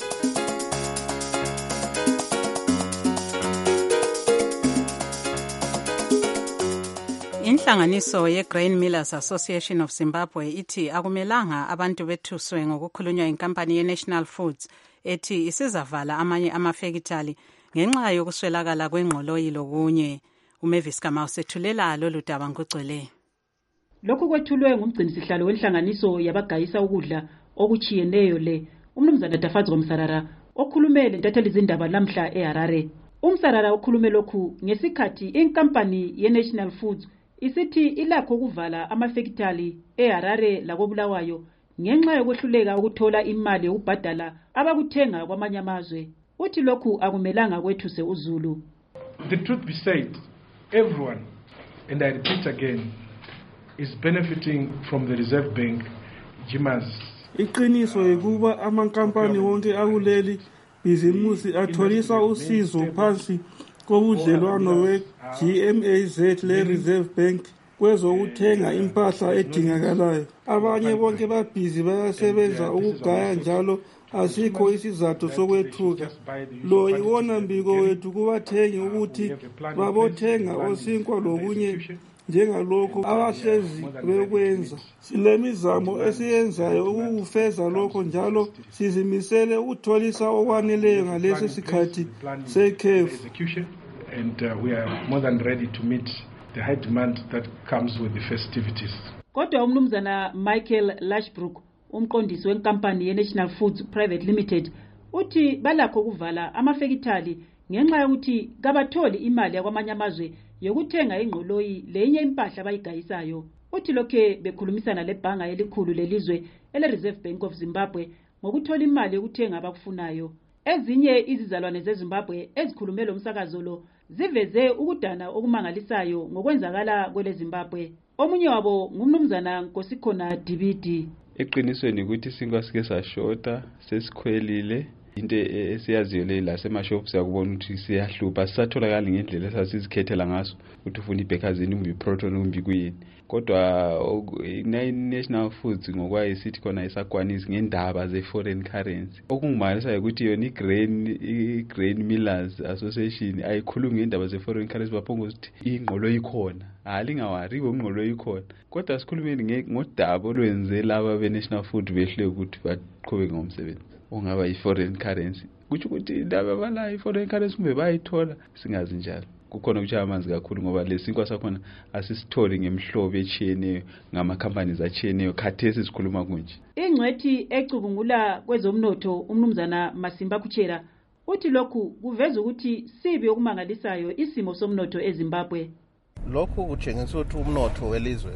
Inhlanganiso ye-Grain Millers Association of Zimbabwe ithi akumelanga abantu bethuswe ngokukhulunywa inkampani ye-National Foods ethi isizavala amanye amafekitali ngenxa yokuswelakala kwengqoloyi lokunye. uMavis Kamau sethulela lolu daba ngugcwele. Lokhu kwethulwe ngumgcinisihlalo wenhlanganiso yabagayisa ukudla okuchiyeneyo le umnumzana Dafadzwa Msarara okhulumele ntatheli zindaba lamhla eHarare. Umsarara okhulume lokhu ngesikhathi inkampani ye-National Foods isithi ilakho ukuvala amafekitali eHarare lakobulawayo ngenxa yokwehluleka ukuthola imali yokubhadala abakuthenga kwamanye amazwe. Uthi lokhu akumelanga kwethuse uZulu. The truth be said, everyone, and I repeat again, is benefiting from the Reserve Bank, GMAS. Iqiniso ukuba amankampani wonke akuleli bhizimusi atholisa usizo phansi kobudlelwano we-GMAZ le-Reserve Bank kwezokuthenga impahla edingakalayo. Abanye bonke babhizi bayasebenza ukugaya njalo asikho isizathu sokwethuka. Lo iwona mbiko wethu kubathengi ukuthi babothenga osinkwa lokunye njengalokho abahlezi bekwenza. Silemizamo esiyenzayo ukufeza lokho njalo sizimisele ukutholisa okwaneleyo ngalesi sikhathi sekhefu. And we are more than ready to meet the high demand that comes with the festivities. Kodwa umnumzana Michael Lashbrook, umqondisi wenkampani ye-National Foods Private Limited, uthi balakho ukuvala amafekitali ngenxa yokuthi kabatholi imali yakwamanye amazwe yokuthenga ingqoloyi lenye impahla abayigayisayo. Uthi lokhe bekhulumisana lebhanga elikhulu lelizwe ele-Reserve Bank of Zimbabwe ngokuthola imali yokuthenga abakufunayo. Ezinye izizalwane zeZimbabwe ezikhulume lo msakazo lo ziveze ukudana okumangalisayo ngokwenzakala kwele Zimbabwe. Omunye wabo ngumnumzana Nkosikhona Dibidi. Eqinisweni ukuthi isinkwa sike sashota sesikhwelile into esiyaziyo le la semashops yakubona ukuthi siyahlupha sisatholakala ngendlela esasizikhethela ngaso ukuthi ufuna ibhekazini umbi protein umbi kuyini. Kodwa National Foods ngokwayo isithi khona isakwanisi ngendaba ze-foreign currency. Okungumangalisayo ukuthi yona i-Grain Millers Association ayikhulumi ngendaba ze-foreign currency baphonga ukuthi ingqolo ikhona. Lingawari ngqolo ikhona. Kodwa sikhulumeni ngodaba olwenze laba be-National Food behle ukuthi baqhubeke ngomsebenzi ongaba i-foreign currency. Kuthi ukuthi indaba abala i-foreign currency kumbe bayithola singazi njalo. Kukhona ukuchaya amanzi kakhulu ngoba lesinkwa sakhona asisitholi ngemhlobo echiyeneyo ngamakhampani achiyeneyo khathesi sikhuluma kunje. Ingcwethi ecubungula kwezomnotho umnumzana Masimba Kuchera uthi lokhu kuveza ukuthi sibi okumangalisayo isimo somnotho eZimbabwe. Lokhu kutshengisa ukuthi umnotho welizwe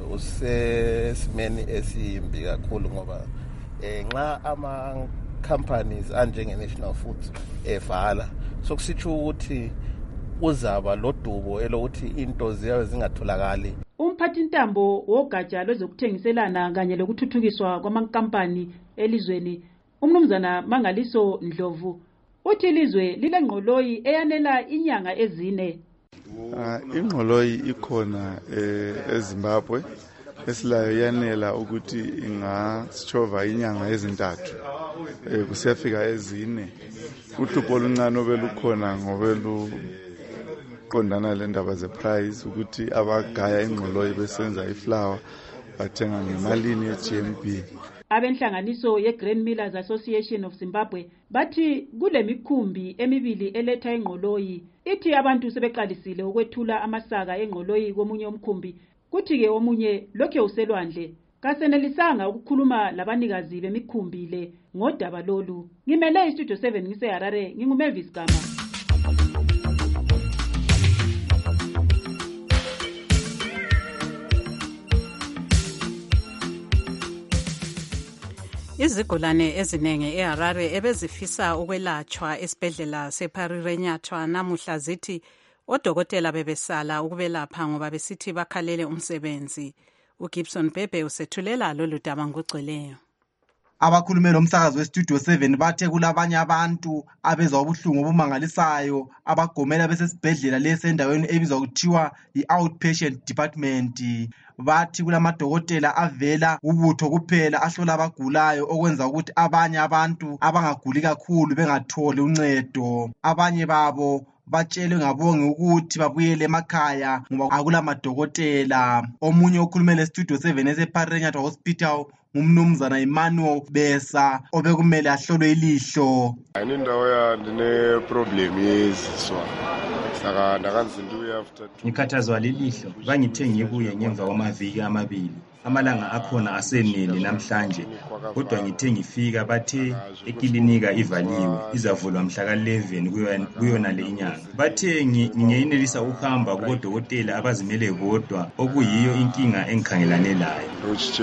usesimeni esimbi kakhulu ngoba nxa ama companies anjenge-National Foods evala sokusitsho ukuthi uzaba lodubo elokuthi into ziyabe zingatholakali. Umphathintambo wogatsha lwezokuthengiselana kanye lokuthuthukiswa kwamankampani elizweni umnumzana Mangaliso Ndlovu uthi ilizwe lilengqoloyi eyanela inyanga ezine. Ingqoloyi ikhona eZimbabwe esilayo yanela ukuthi ingasichova inyanga ezintathu kusiyafika ezine. Uhlupho oluncane obelukhona qondana le ndaba ze-price ukuthi abagaya ingqoloyi besenza iflour bathenga ngemalini ye-GMB. Abenhlanganiso ye-Grain Millers Association of Zimbabwe bathi kule mikhumbi emibili eletha engqoloyi ithi abantu sebeqalisile ukwethula amasaka engqoloyi komunye umkhumbi kuthi-ke omunye lokhe uselwandle kasenelisanga ukukhuluma labanikazi bemikhumbi le ngodaba lolu. Ngimele istudio 7 ngiseHarare, nginguMavis Gama. Izigulane ezinenge eHarare ebezifisa ukwelatshwa esibhedlela seParirenyatwa namuhla zithi odokotela bebesala ukubelapha ngoba besithi bakhalele umsebenzi. uGibson Bebe usethulela lolu daba ngokugcweleyo. Abakhulumeli bomsakazo westudio 7 bathe kulabanye abantu abezwa ubuhlungu obumangalisayo abagomela besesibhedlela lesi endaweni ebizwa kuthiwa i-outpatient department. Bathi kulamadokotela avela ubutho kuphela ahlola abagulayo okwenza ukuthi abanye abantu abangaguli kakhulu bengatholi uncedo. Abanye babo batshelwe ngabonge ukuthi babuyele emakhaya ngoba akulamadokotela. Omunye okhulumele estudio 7 eseParirenyatwa Hospital umnumzana Emmanuel Besa obekumele ahlolwe ilihlo. Indawo ya ndine problem yeziswa. Saka ndakanzinduya after ngikhathazwa lilihlo bangithe ngibuye ngemva kwamaviki amabili. Amalanga akhona asenele namhlanje kodwa ngithe ngifika bathe ekilinika ivaliwe izavulwa mhla ka-11 kuyona le inyanga. Bathe ngingenelisa ukuhamba kubodokotela abazimele bodwa okuyiyo inkinga engikhangelane layo.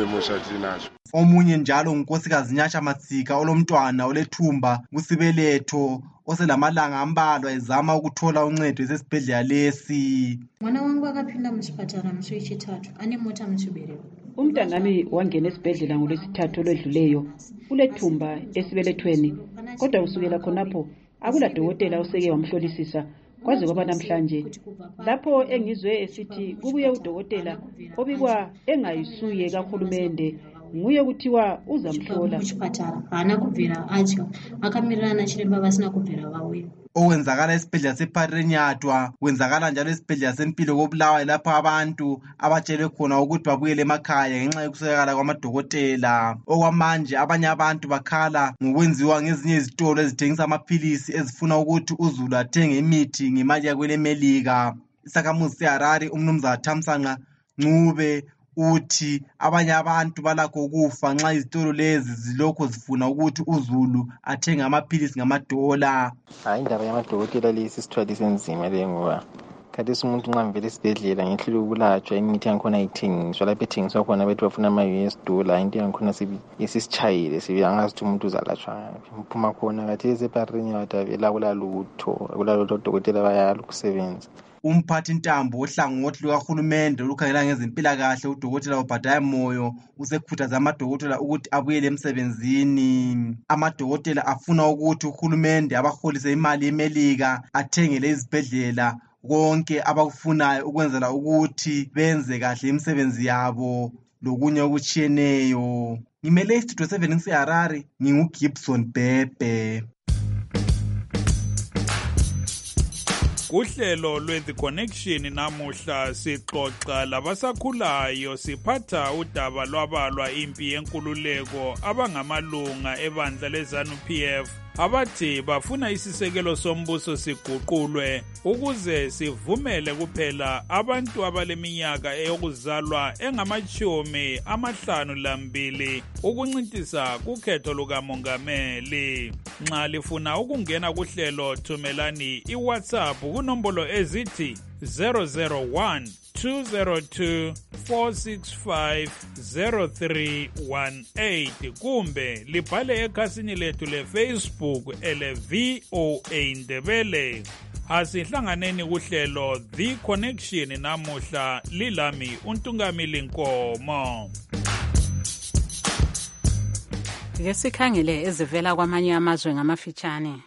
Omunye njalo ngunkosikazi Nyasha Matsika olomntwana olethumba kusibeletho oselamalanga ambalwa ezama ukuthola uncedo esesibhedlela lesi. Mwana wangu akaphinda muchipatara musi wechitatu ane mota muchibereko. Umntanami wangena esibhedlela ngolwesithathu olwedluleyo ulethumba esibelethweni kodwa kusukela khonapho akula dokotela oseke wamhlolisisa kwaze kwaba namhlanje. Lapho engizwe esithi kubuye udokotela obikwa engayisuye kahulumende nguye kuthiwa uzamhlola muchipatara hana kubvira atya akamirana chiremba vasina kubvira vauya. Owenzakala esibhedlela seParirenyatwa wenzakala njalo esibhedlela sempilo koBulawayo lapho abantu abatshelwe khona ukuthi babuyele emakhaya ngenxa yokuswelakala kwamadokotela. Okwamanje abanye abantu bakhala ngokwenziwa ngezinye izitolo ezithengisa amaphilisi ezifuna ukuthi uzulu athenge imithi ngemali yakwelemelika. Isakhamuzi seHarare umnumzana Thamsanqa Ncube uthi abanye abantu balakho ukufa nxa izitolo lezi zilokho zifuna ukuthi uzulu athenge amaphilisi ngamadola. Indaba yamadokotela lesi sithwalise nzima le ngoba khathesi umuntu nxa mvele esibhedlela ngehlule ukulatshwa imithi yankhona ithengiswa lapho ethengiswa khona bethi bafuna ama-$, into yankhona isisitshayile angazi ukuthi umuntu uzalatshwa mphuma khona khathesi eParirenyatwa vele akulalutho odokotela bayala ukusebenza. Umphathi ntambo ohlangothi lukahulumende olukhangela ngezempilakahle udokotela Obadiah Moyo usekhuthaza amadokotela ukuthi abuyele emsebenzini. Amadokotela afuna ukuthi uhulumende abaholise imali yemelika athengele izibhedlela konke abakufunayo ukwenzela ukuthi benze kahle imisebenzi yabo lokunye okutshiyeneyo. Ngimele istudio 7 ngiseHarare nginguGibson Bebe. Kuhlelo lwe-The Connection namuhla sixoxa labasakhulayo siphatha udaba lwabalwa impi yenkululeko abangamalunga ebandla leZANU-PF abathi bafuna isisekelo sombuso siguqulwe ukuze sivumele kuphela abantu abaleminyaka eyokuzalwa engama-52 ukuncintisa kukhetho lukamongameli. Nxa lifuna ukungena kuhlelo thumelani iWhatsApp kunombolo ezithi 001-202-465-0318 kumbe libhale ekhasini lethu leFacebook ele-VOA Ndebele. Asihlanganeni kuhlelo The Connection namuhla lilami uNtungamili Nkomo. Ke sikhangele ezivela kwamanye amazwe ngamafitshane.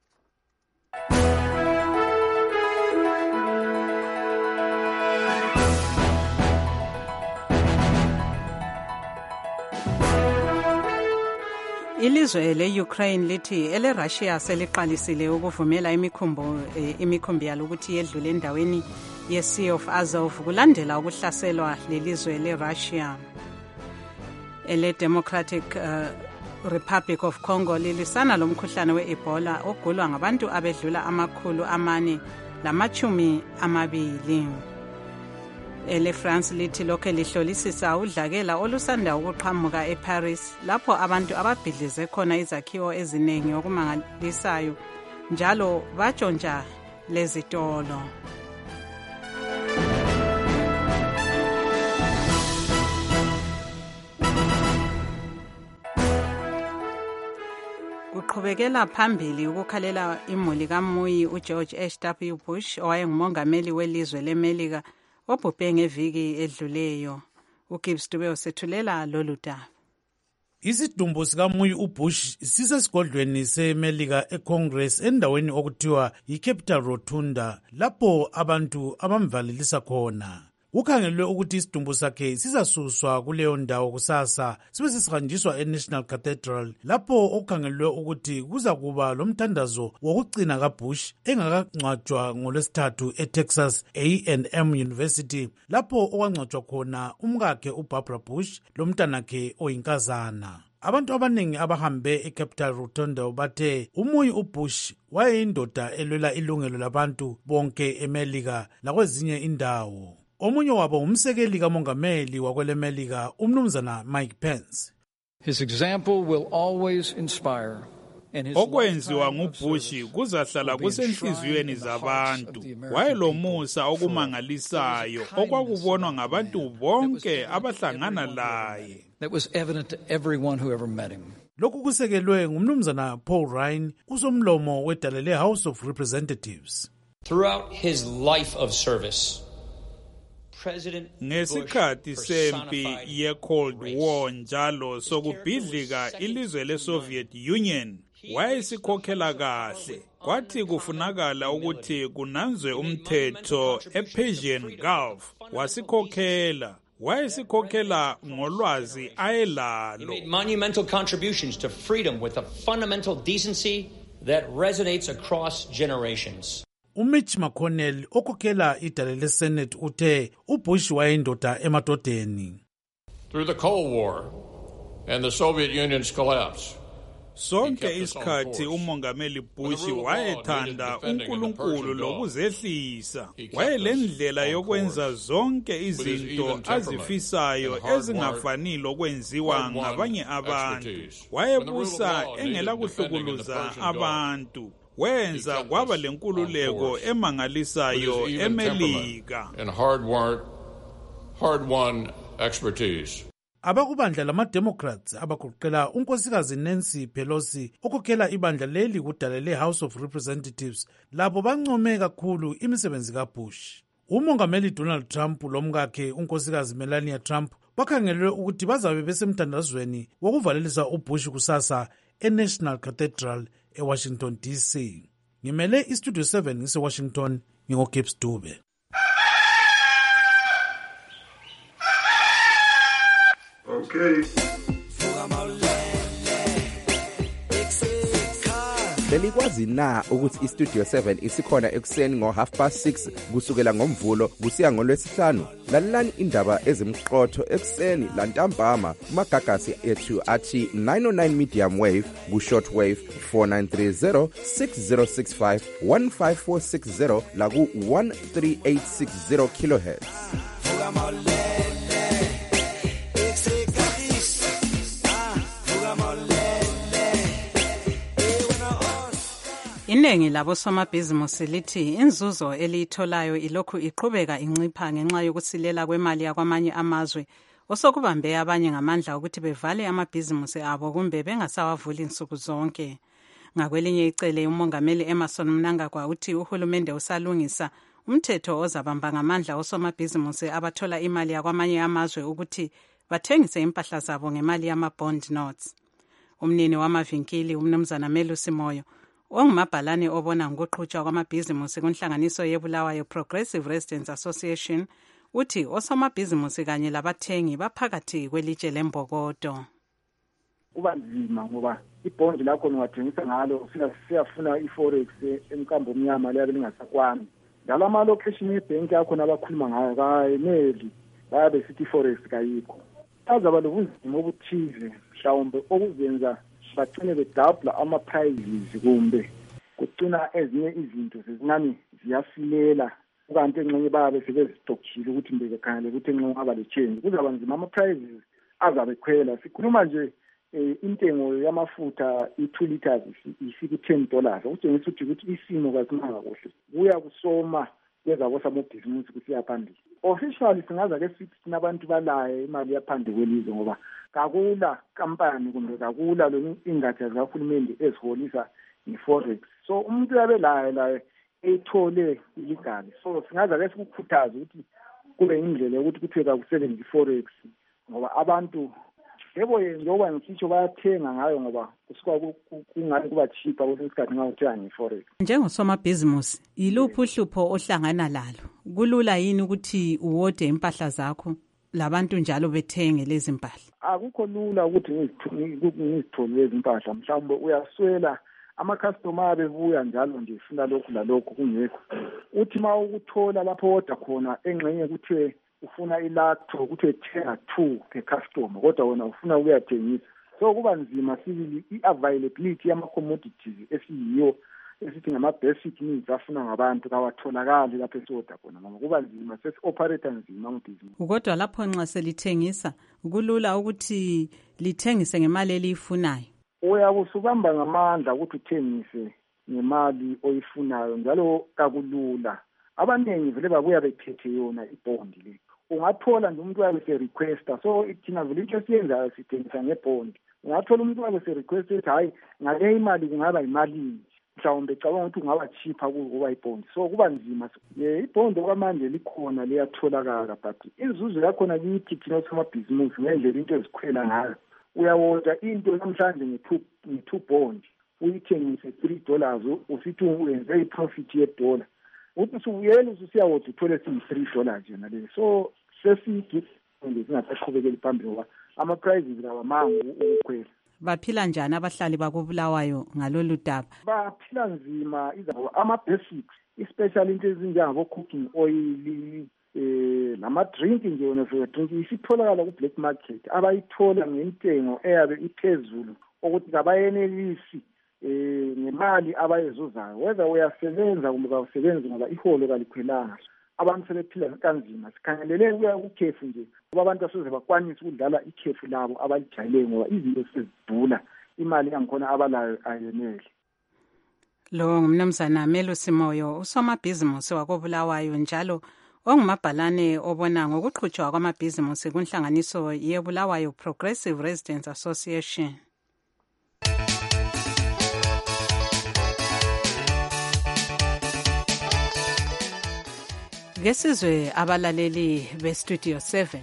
Ilizwe le-Ukraine lithi ele-Russia seliqalisile ukuvumela imikhumbi yalo ukuthi yedlule endaweni ye-Sea of Azov kulandela ukuhlaselwa lelizwe le-Russia. ele-Democratic Republic of Congo lilisana lomkhuhlane we-Ebola ogulwa ngabantu abedlula 420. ele-France lithi lokho lihlolisisa udlakela olusanda ukuqhamuka eParis lapho abantu ababhidlize khona izakhiwo eziningi okumangalisayo njalo batshontsha lezitolo. Kuqhubekela phambili ukukhalela imuli kaMuyi uGeorge H.W. Bush owayengumongameli welizwe leMelika obhubhe ngeviki edluleyo. uGibbs Dube usethulela lolu daba. Isidumbu sikaMuyi uBush sisesigodlweni seMelika eCongress endaweni okuthiwa yiCapital Rotunda lapho abantu abamvalelisa khona. Ukhangelwe ukuthi isidumbu sakhe sizasuswa kuleyo ndawo kusasa sibe sesihanjiswa eNational Cathedral lapho okhangelwe ukuthi kuza kuba lomthandazo wokugcina kaBush engakangcwatshwa ngolwesithathu eTexas A&M University lapho okwangcwatshwa khona umkakhe uBarbara Bush lomntanakhe oyinkazana. Abantu abaningi abahambe eCapital Rotunda bathe uMuyi uBush wayeyindoda elwela ilungelo labantu bonke eMelika lakwezinye indawo. Omunye wabo umsekeli kamongameli wakwelemelika umnumzana Mike Pence. His example will always inspire. Okwenziwa nguBush kuzahlala kusenhliziyweni zabantu. Wayelomusa okumangalisayo okwakubonwa ngabantu bonke abahlangana laye. That was evident to everyone who ever met him. Lokhu kusekelwe ngumnumzana Paul Ryan usomlomo wedale leHouse of Representatives. Throughout his life of service, ngesikhathi sempi ye-Cold War njalo sokubhidlika ilizwe le-Soviet Union wayesikhokhela kahle. Kwathi kufunakala ukuthi kunanzwe umthetho ePersian Gulf wasikhokhela. Wayesikhokhela ngolwazi ayelalo. He made monumental contributions to freedom with a fundamental decency that resonates across generations. uMitch McConnell okhokhela idale leSenate uthe uBush wayeyindoda emadodeni. Through the Cold War and the Soviet Union's collapse, sonke isikhathi umongameli Bush wayethanda uNkulunkulu lokuzehlisa. Wayelendlela yokwenza zonke izinto azifisayo ezingafani lokwenziwa ngabanye abantu. Wayebusa engela kuhlukuluza abantu. Wenza kwaba lenkululeko emangalisayo eMelika. and hard-won expertise. Abakubandla lama-Democrats abagoqela unkosikazi Nancy Pelosi okhokhela ibandla leli kudala leHouse of Representatives labo bancome kakhulu imisebenzi kaBush. Umongameli Donald Trump lomkakhe unkosikazi Melania Trump bakhangelwe ukuthi bazabe besemthandazweni wokuvalelisa uBush kusasa eNational Cathedral eWashington DC. Ngimele iStudio 7 ngiseWashington ngingoGibbs Dube. Okay. Belikwazi na ukuthi iStudio 7 isikhona ekuseni ngo6:30 kusukela ngomvulo kusiya ngolwesihlanu? Lalelani indaba ezimqotho ekuseni lantambama kumagagasi ethu athi 909 medium wave ku shortwave 4930 6065 15460 la ku 13860 kilohertz. Iningi labosomabhizimusi lithi inzuzo eliyitholayo ilokhu iqhubeka incipha ngenxa yokusilela kwemali yakwamanye amazwe osokubambe abanye ngamandla ukuthi bevale amabhizimusi abo kumbe bengasawavuli insuku zonke. Ngakwelinye icele umongameli Emmerson Mnangagwa uthi uhulumende usalungisa umthetho ozabamba ngamandla osomabhizimusi abathola imali yakwamanye amazwe ukuthi bathengise impahla zabo ngemali yama-bond notes. Umnini wamavinkili umnumzana Melusi Moyo ongumabhalane obona ngokuqhutshwa kwamabhizimusi kunhlanganiso yeBulawayo Progressive Residents Association uthi osomabhizimusi kanye labathengi baphakathi kwelitshe lembokodo. Kuba nzima ngoba ibhondi lakho ungathengisa ngalo siyafuna iforex emkambo omnyama leyo lingasakwani. Njalo ama-location yebank yakho nabakhuluma ngayo kayeneli bayabe sithi iforex kayikho. azaba lobunzima obuthize mhlawumbe okuzenza bagcine bedabula ama-prizes kumbe kugcina ezinye izinto sezinani ziyasilela ukanti engxenye babe sebezistokhile ukuthi bekhangele ukuthi engxenye aba le-change kuzaba nzima ama-prizes azabe khwela. Sikhuluma nje intengo yamafutha i-2 liters isi-$10 okutshengisa ukuthi isimo kasimanga kuhle kuya kusoma kwezabo samabhizinisi kusiya phambili. Officially singaza ke sithi nabantu balaye imali yaphandle kwelizwe ngoba kakula kampani kumbe kakula lo ingatsha zikahulumende eziholisa nge-forex. So umuntu uyabelaye eyithole illegal. So singaza ke sikukhuthaza ukuthi kube indlela ukuthi kuthiwe kakusebenzi i-forex ngoba abantu yebo njengoba ngisitsho bayathenga ngayo ngoba kusuka kungani kuba cheaper kwesinye isikhathi nxa uthenga nge-forex. Njengosomabhizinisi yiluphi uhlupho ohlangana lalo? Kulula yini ukuthi uwode impahla zakho labantu njalo bethenge lezi mpahla? Akukho lula ukuthi ngizithole lezi mpahla. Mhlawumbe uyaswela ama-customer abebuya njalo nje funa lokhu lalokhu kungekho. Uthi ma ukuthola lapho oda khona engxenye kuthiwe ufuna ilacto kuthiwe thenga 2 per customer kodwa wena ufuna ukuyathengisa. So kuba nzima sibili i-availability yama-commodities esiyiyo esithi ngama-basic needs afuna ngabantu kawatholakali lapho esoda khona ngoba kuba nzima sesi-operate nzima ngibhizinisi. Kodwa lapho nxa selithengisa kulula ukuthi lithengise ngemali eliyifunayo. Uyabusubamba ngamandla ukuthi uthengise ngemali oyifunayo njalo kakulula. Abaningi vele babuya bethethe yona ibondi le. Ungathola nje umuntu wabe se-requesta so thina vele into esiyenzayo sithengisa ngebhondi. Ungathola umuntu wabe se-requesta ethi hayi ngale imali kungaba yimalini mhlawumbe ecabanga ukuthi kungaba cheaper kuba ibhondi. So kuba nzima. Ibhondi okwamanje likhona liyatholakala but inzuzo yakhona kithi thina somabhizinisi ngendlela into ezikhwela ngayo. Uyawonda into namhlanje nge-2 bond uyithengise $3 usithi uyenze i-profit ye-$1. Uthi usubuyela usiyawona uthole $3 yona le. So sesithi singasaqhubekeli phambili ngoba ama-prices kawamangi ukukhwela. Baphila njani abahlali bakoBulawayo ngalolu daba? Baphila nzima ama-basics especially into ezinjengabo-cooking oil nama-drink nje wena drink isitholakala ku-black market abayithola ngentengo eyabe iphezulu ukuthi kabayenelisi ngemali abayezuzayo whether uyasebenza kumbe kawusebenzi ngoba iholo kalikhwelanga. Abantu sebephila kanzima. Sikhangelele ukuya kukhefu nje ngoba abantu asoze bakwanise ukudlala ikhefu labo abalijayele ngoba izinto sezidula imali yangikhona abalayo ayenele. Lo ngumnumzana Melusi Moyo usomabhizinisi wakoBulawayo njalo ongumabhalane obona ngokuqhutshwa kwamabhizinisi kunhlanganiso yeBulawayo Progressive Residents Association. Ngesizwe abalaleli beStudio 7.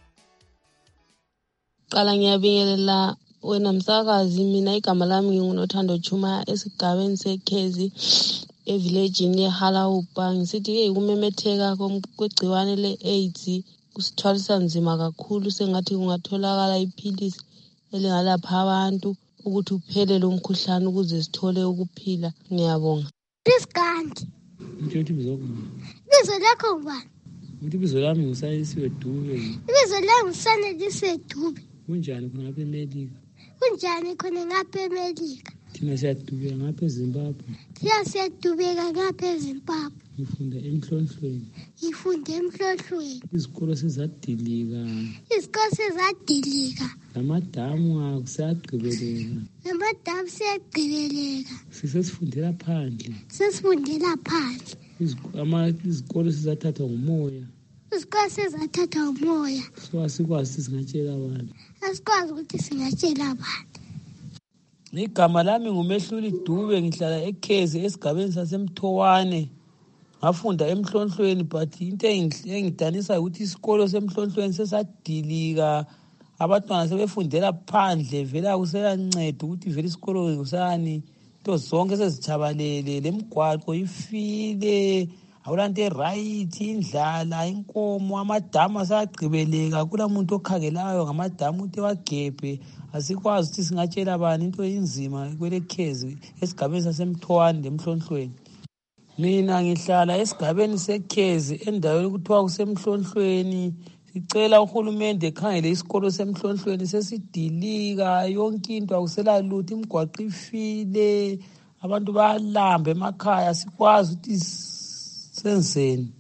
Qala ngiyabingelela wena msakazi, mina igama lami ngingunothando Chuma esigabeni seKhezi evillagini yeHalaupa. Ngisithi ukumemetheka kwegciwane le-AIDS kusithwalisa nzima kakhulu, sengathi kungatholakala iphilisi elingalapha abantu ukuthi uphele lo mkhuhlane ukuze sithole ukuphila. Ngiyabonga. Isikandi. Mthetho bizokuma. Ibizo lakho ngubani? Ibizo lami nguSanelisiwe Dube. Ibizo lami nguSanelisiwe Dube. Kunjani khona lapha eMelika? Kunjani khona ngapha eMelika? Thina siyadubeka ngapha eZimbabwe. Siyadubeka ngapha eZimbabwe. Ngifunda emhlonhlweni. Ngifunda emhlonhlweni. Izikolo sezadilika. Izikolo sezadilika. Namadamu akusagqibeleka. Namadamu siyagqibeleka. Sisifundela phandle. Sisifundela phandle. Izikolo sizathathwa ngumoya. Izikolo sizathathwa ngumoya. So asikwazi singatshela abantu. Asikwazi ukuthi singatshela abantu. Igama lami nguMehluli Dube, ngihlala eKhezi esigabeni saseMthowane. Ngafunda emhlonhlweni but into engidanisa ukuthi isikolo semhlonhlweni sesadilika. Abantwana sebefundela phandle vela kuselancedo ukuthi vele isikolo kusani into zonke sezitshabalele, lemigwaqo ifile, awulanto right, indlala, inkomo, amadamu asagqibeleka, kula muntu okhangelayo ngamadamu uthi wagebhe. Asikwazi ukuthi singatshela bani, into inzima kweleKhezi esigabeni saseMthowane lemhlonhlweni. Mina ngihlala esigabeni seKhezi endaweni kuthiwa kusemhlonhlweni. Sicela uhulumende ekhangele isikolo semhlonhlweni sesidilika, yonke into akusela lutho, imigwaqo ifile, abantu bayalamba emakhaya, sikwazi ukuthi senzeni.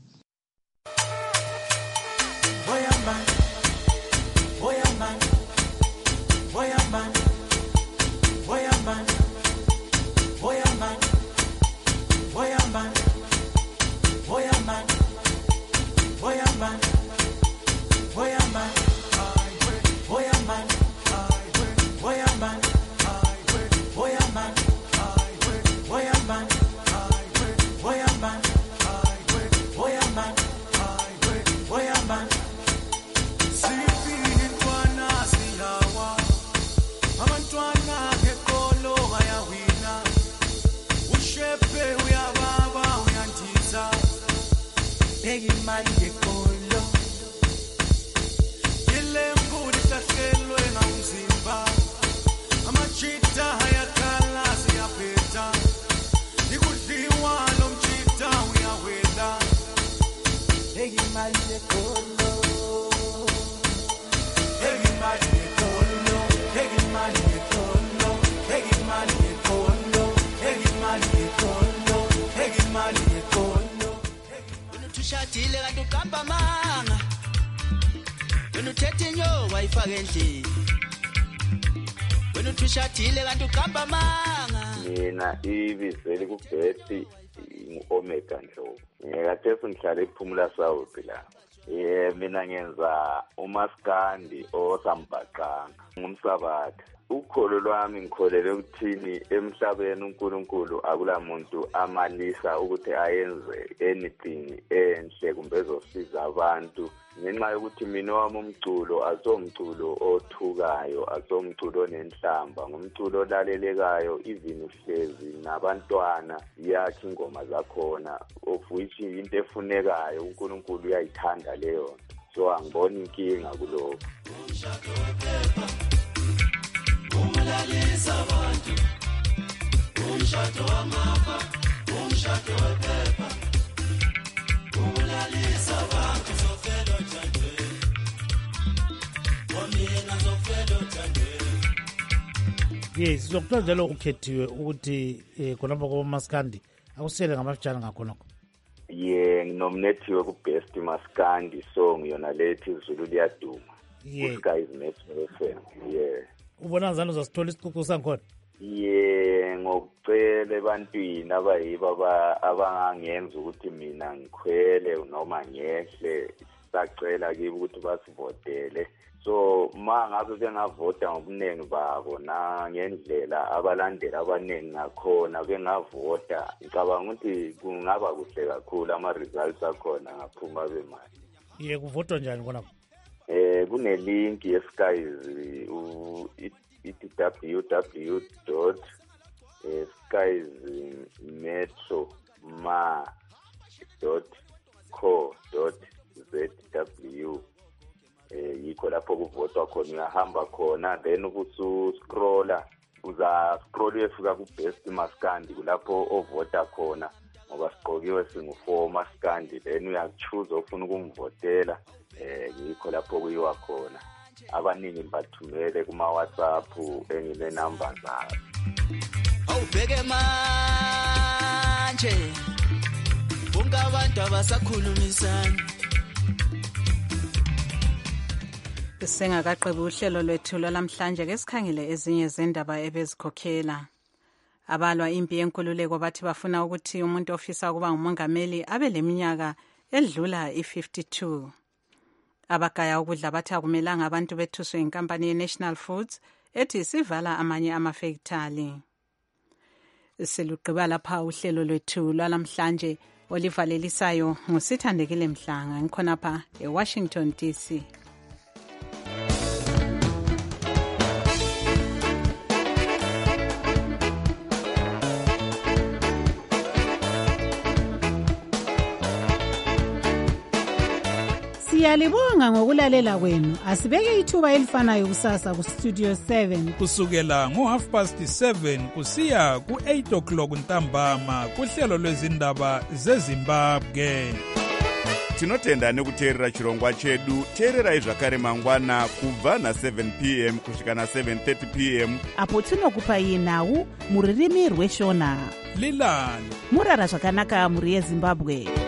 Tushadile kanti uqamba amanga wena uthethe inyoka ayifake endlini wena utushadile kanti uqamba amanga mina ibizeli kubhesti Omega Ndlovu ngekathe ngihlala ePhumula South la mina ngenza umaskandi osambhaqanga ngumsabatha ukholo lwami ngikholele ukuthini emhlabeni uNkulunkulu akulamuntu amalisa ukuthi ayenze anything enhle kumbe ezosiza abantu ngenxa yokuthi mina wami umculo azomculo othukayo azomculo onenhlamba ngumculo olalelekayo even uhlezi nabantwana yakhe ingoma zakhona of which into efunekayo uNkulunkulu uyayithanda leyo so angiboni inkinga kuloko umulalisa abantu umshado wamapha umshado wephepha umulalisa abantu zofelo thandwe wamina zofelo thandwe. Yes, sizokuthola njalo ukhethiwe ukuthi khonapha kwamaskandi akusele ngamafitshane ngakhonokho. Nginomnethiwe ku-Best Maskandi song yona lethi izulu liyaduma. Guys Metro FM. Ubona njani uzasithola isicucu sankhona? Ngokucela ebantwini abayibo abangangenza ukuthi mina ngikhwele noma ngehle sacela kibo ukuthi basivotele. So mangabe bengavota ngobuningi babo na ngendlela abalandeli abaningi ngakhona bengavota ngicabanga ukuthi kungaba kuhle kakhulu ama results akhona ngaphuma bemali. Kuvotwa njani khona? Kune link yeskies www.skiesmetro.co.zw yikho lapho kuvotwa khona uyahamba khona then ubusu scrolla uza scroll uyefika ku-Best Maskandi kulapho ovota khona ngoba siqokiwe singu-4 Maskandi then uyachoose ofuna ukumvotela yikho lapho kuyiwa khona abaningi bathumele kuma-WhatsApp engile number zabo awubheke manje bonke abantu abasakhulumisana. Singakaqebi uhlelo lwethu lwalamhlanje ke sikhangele ezinye zendaba ebezikhokhela. Abalwa impi yenkululeko bathi bafuna ukuthi umuntu ofisa ukuba ngumongameli abe leminyaka edlula i-52. Abagaya ukudla bathi akumelanga abantu bethuswe inkampani ye-National Foods ethi sivala amanye amafektali. Siluqhiba lapha uhlelo lwethu lwalamhlanje olivalelisayo ngusithandekile Mhlanga ngikhonapha eWashington DC. Siyalibonga ngokulalela kwenu. Asibeke ithuba elifanayo kusasa ku Studio 7 kusukela ngo7:30 kusiya ku8 o'clock ntambama kuhlelo lwezindaba zeZimbabwe. tinotenda nekuteerera chirongwa chedu. Teererai zvakare mangwana kubva na7 p.m. kusvika na7:30 p.m. apo tinokupai nhau muririmi rweshona. Lilan murara zvakanaka muri yeZimbabwe.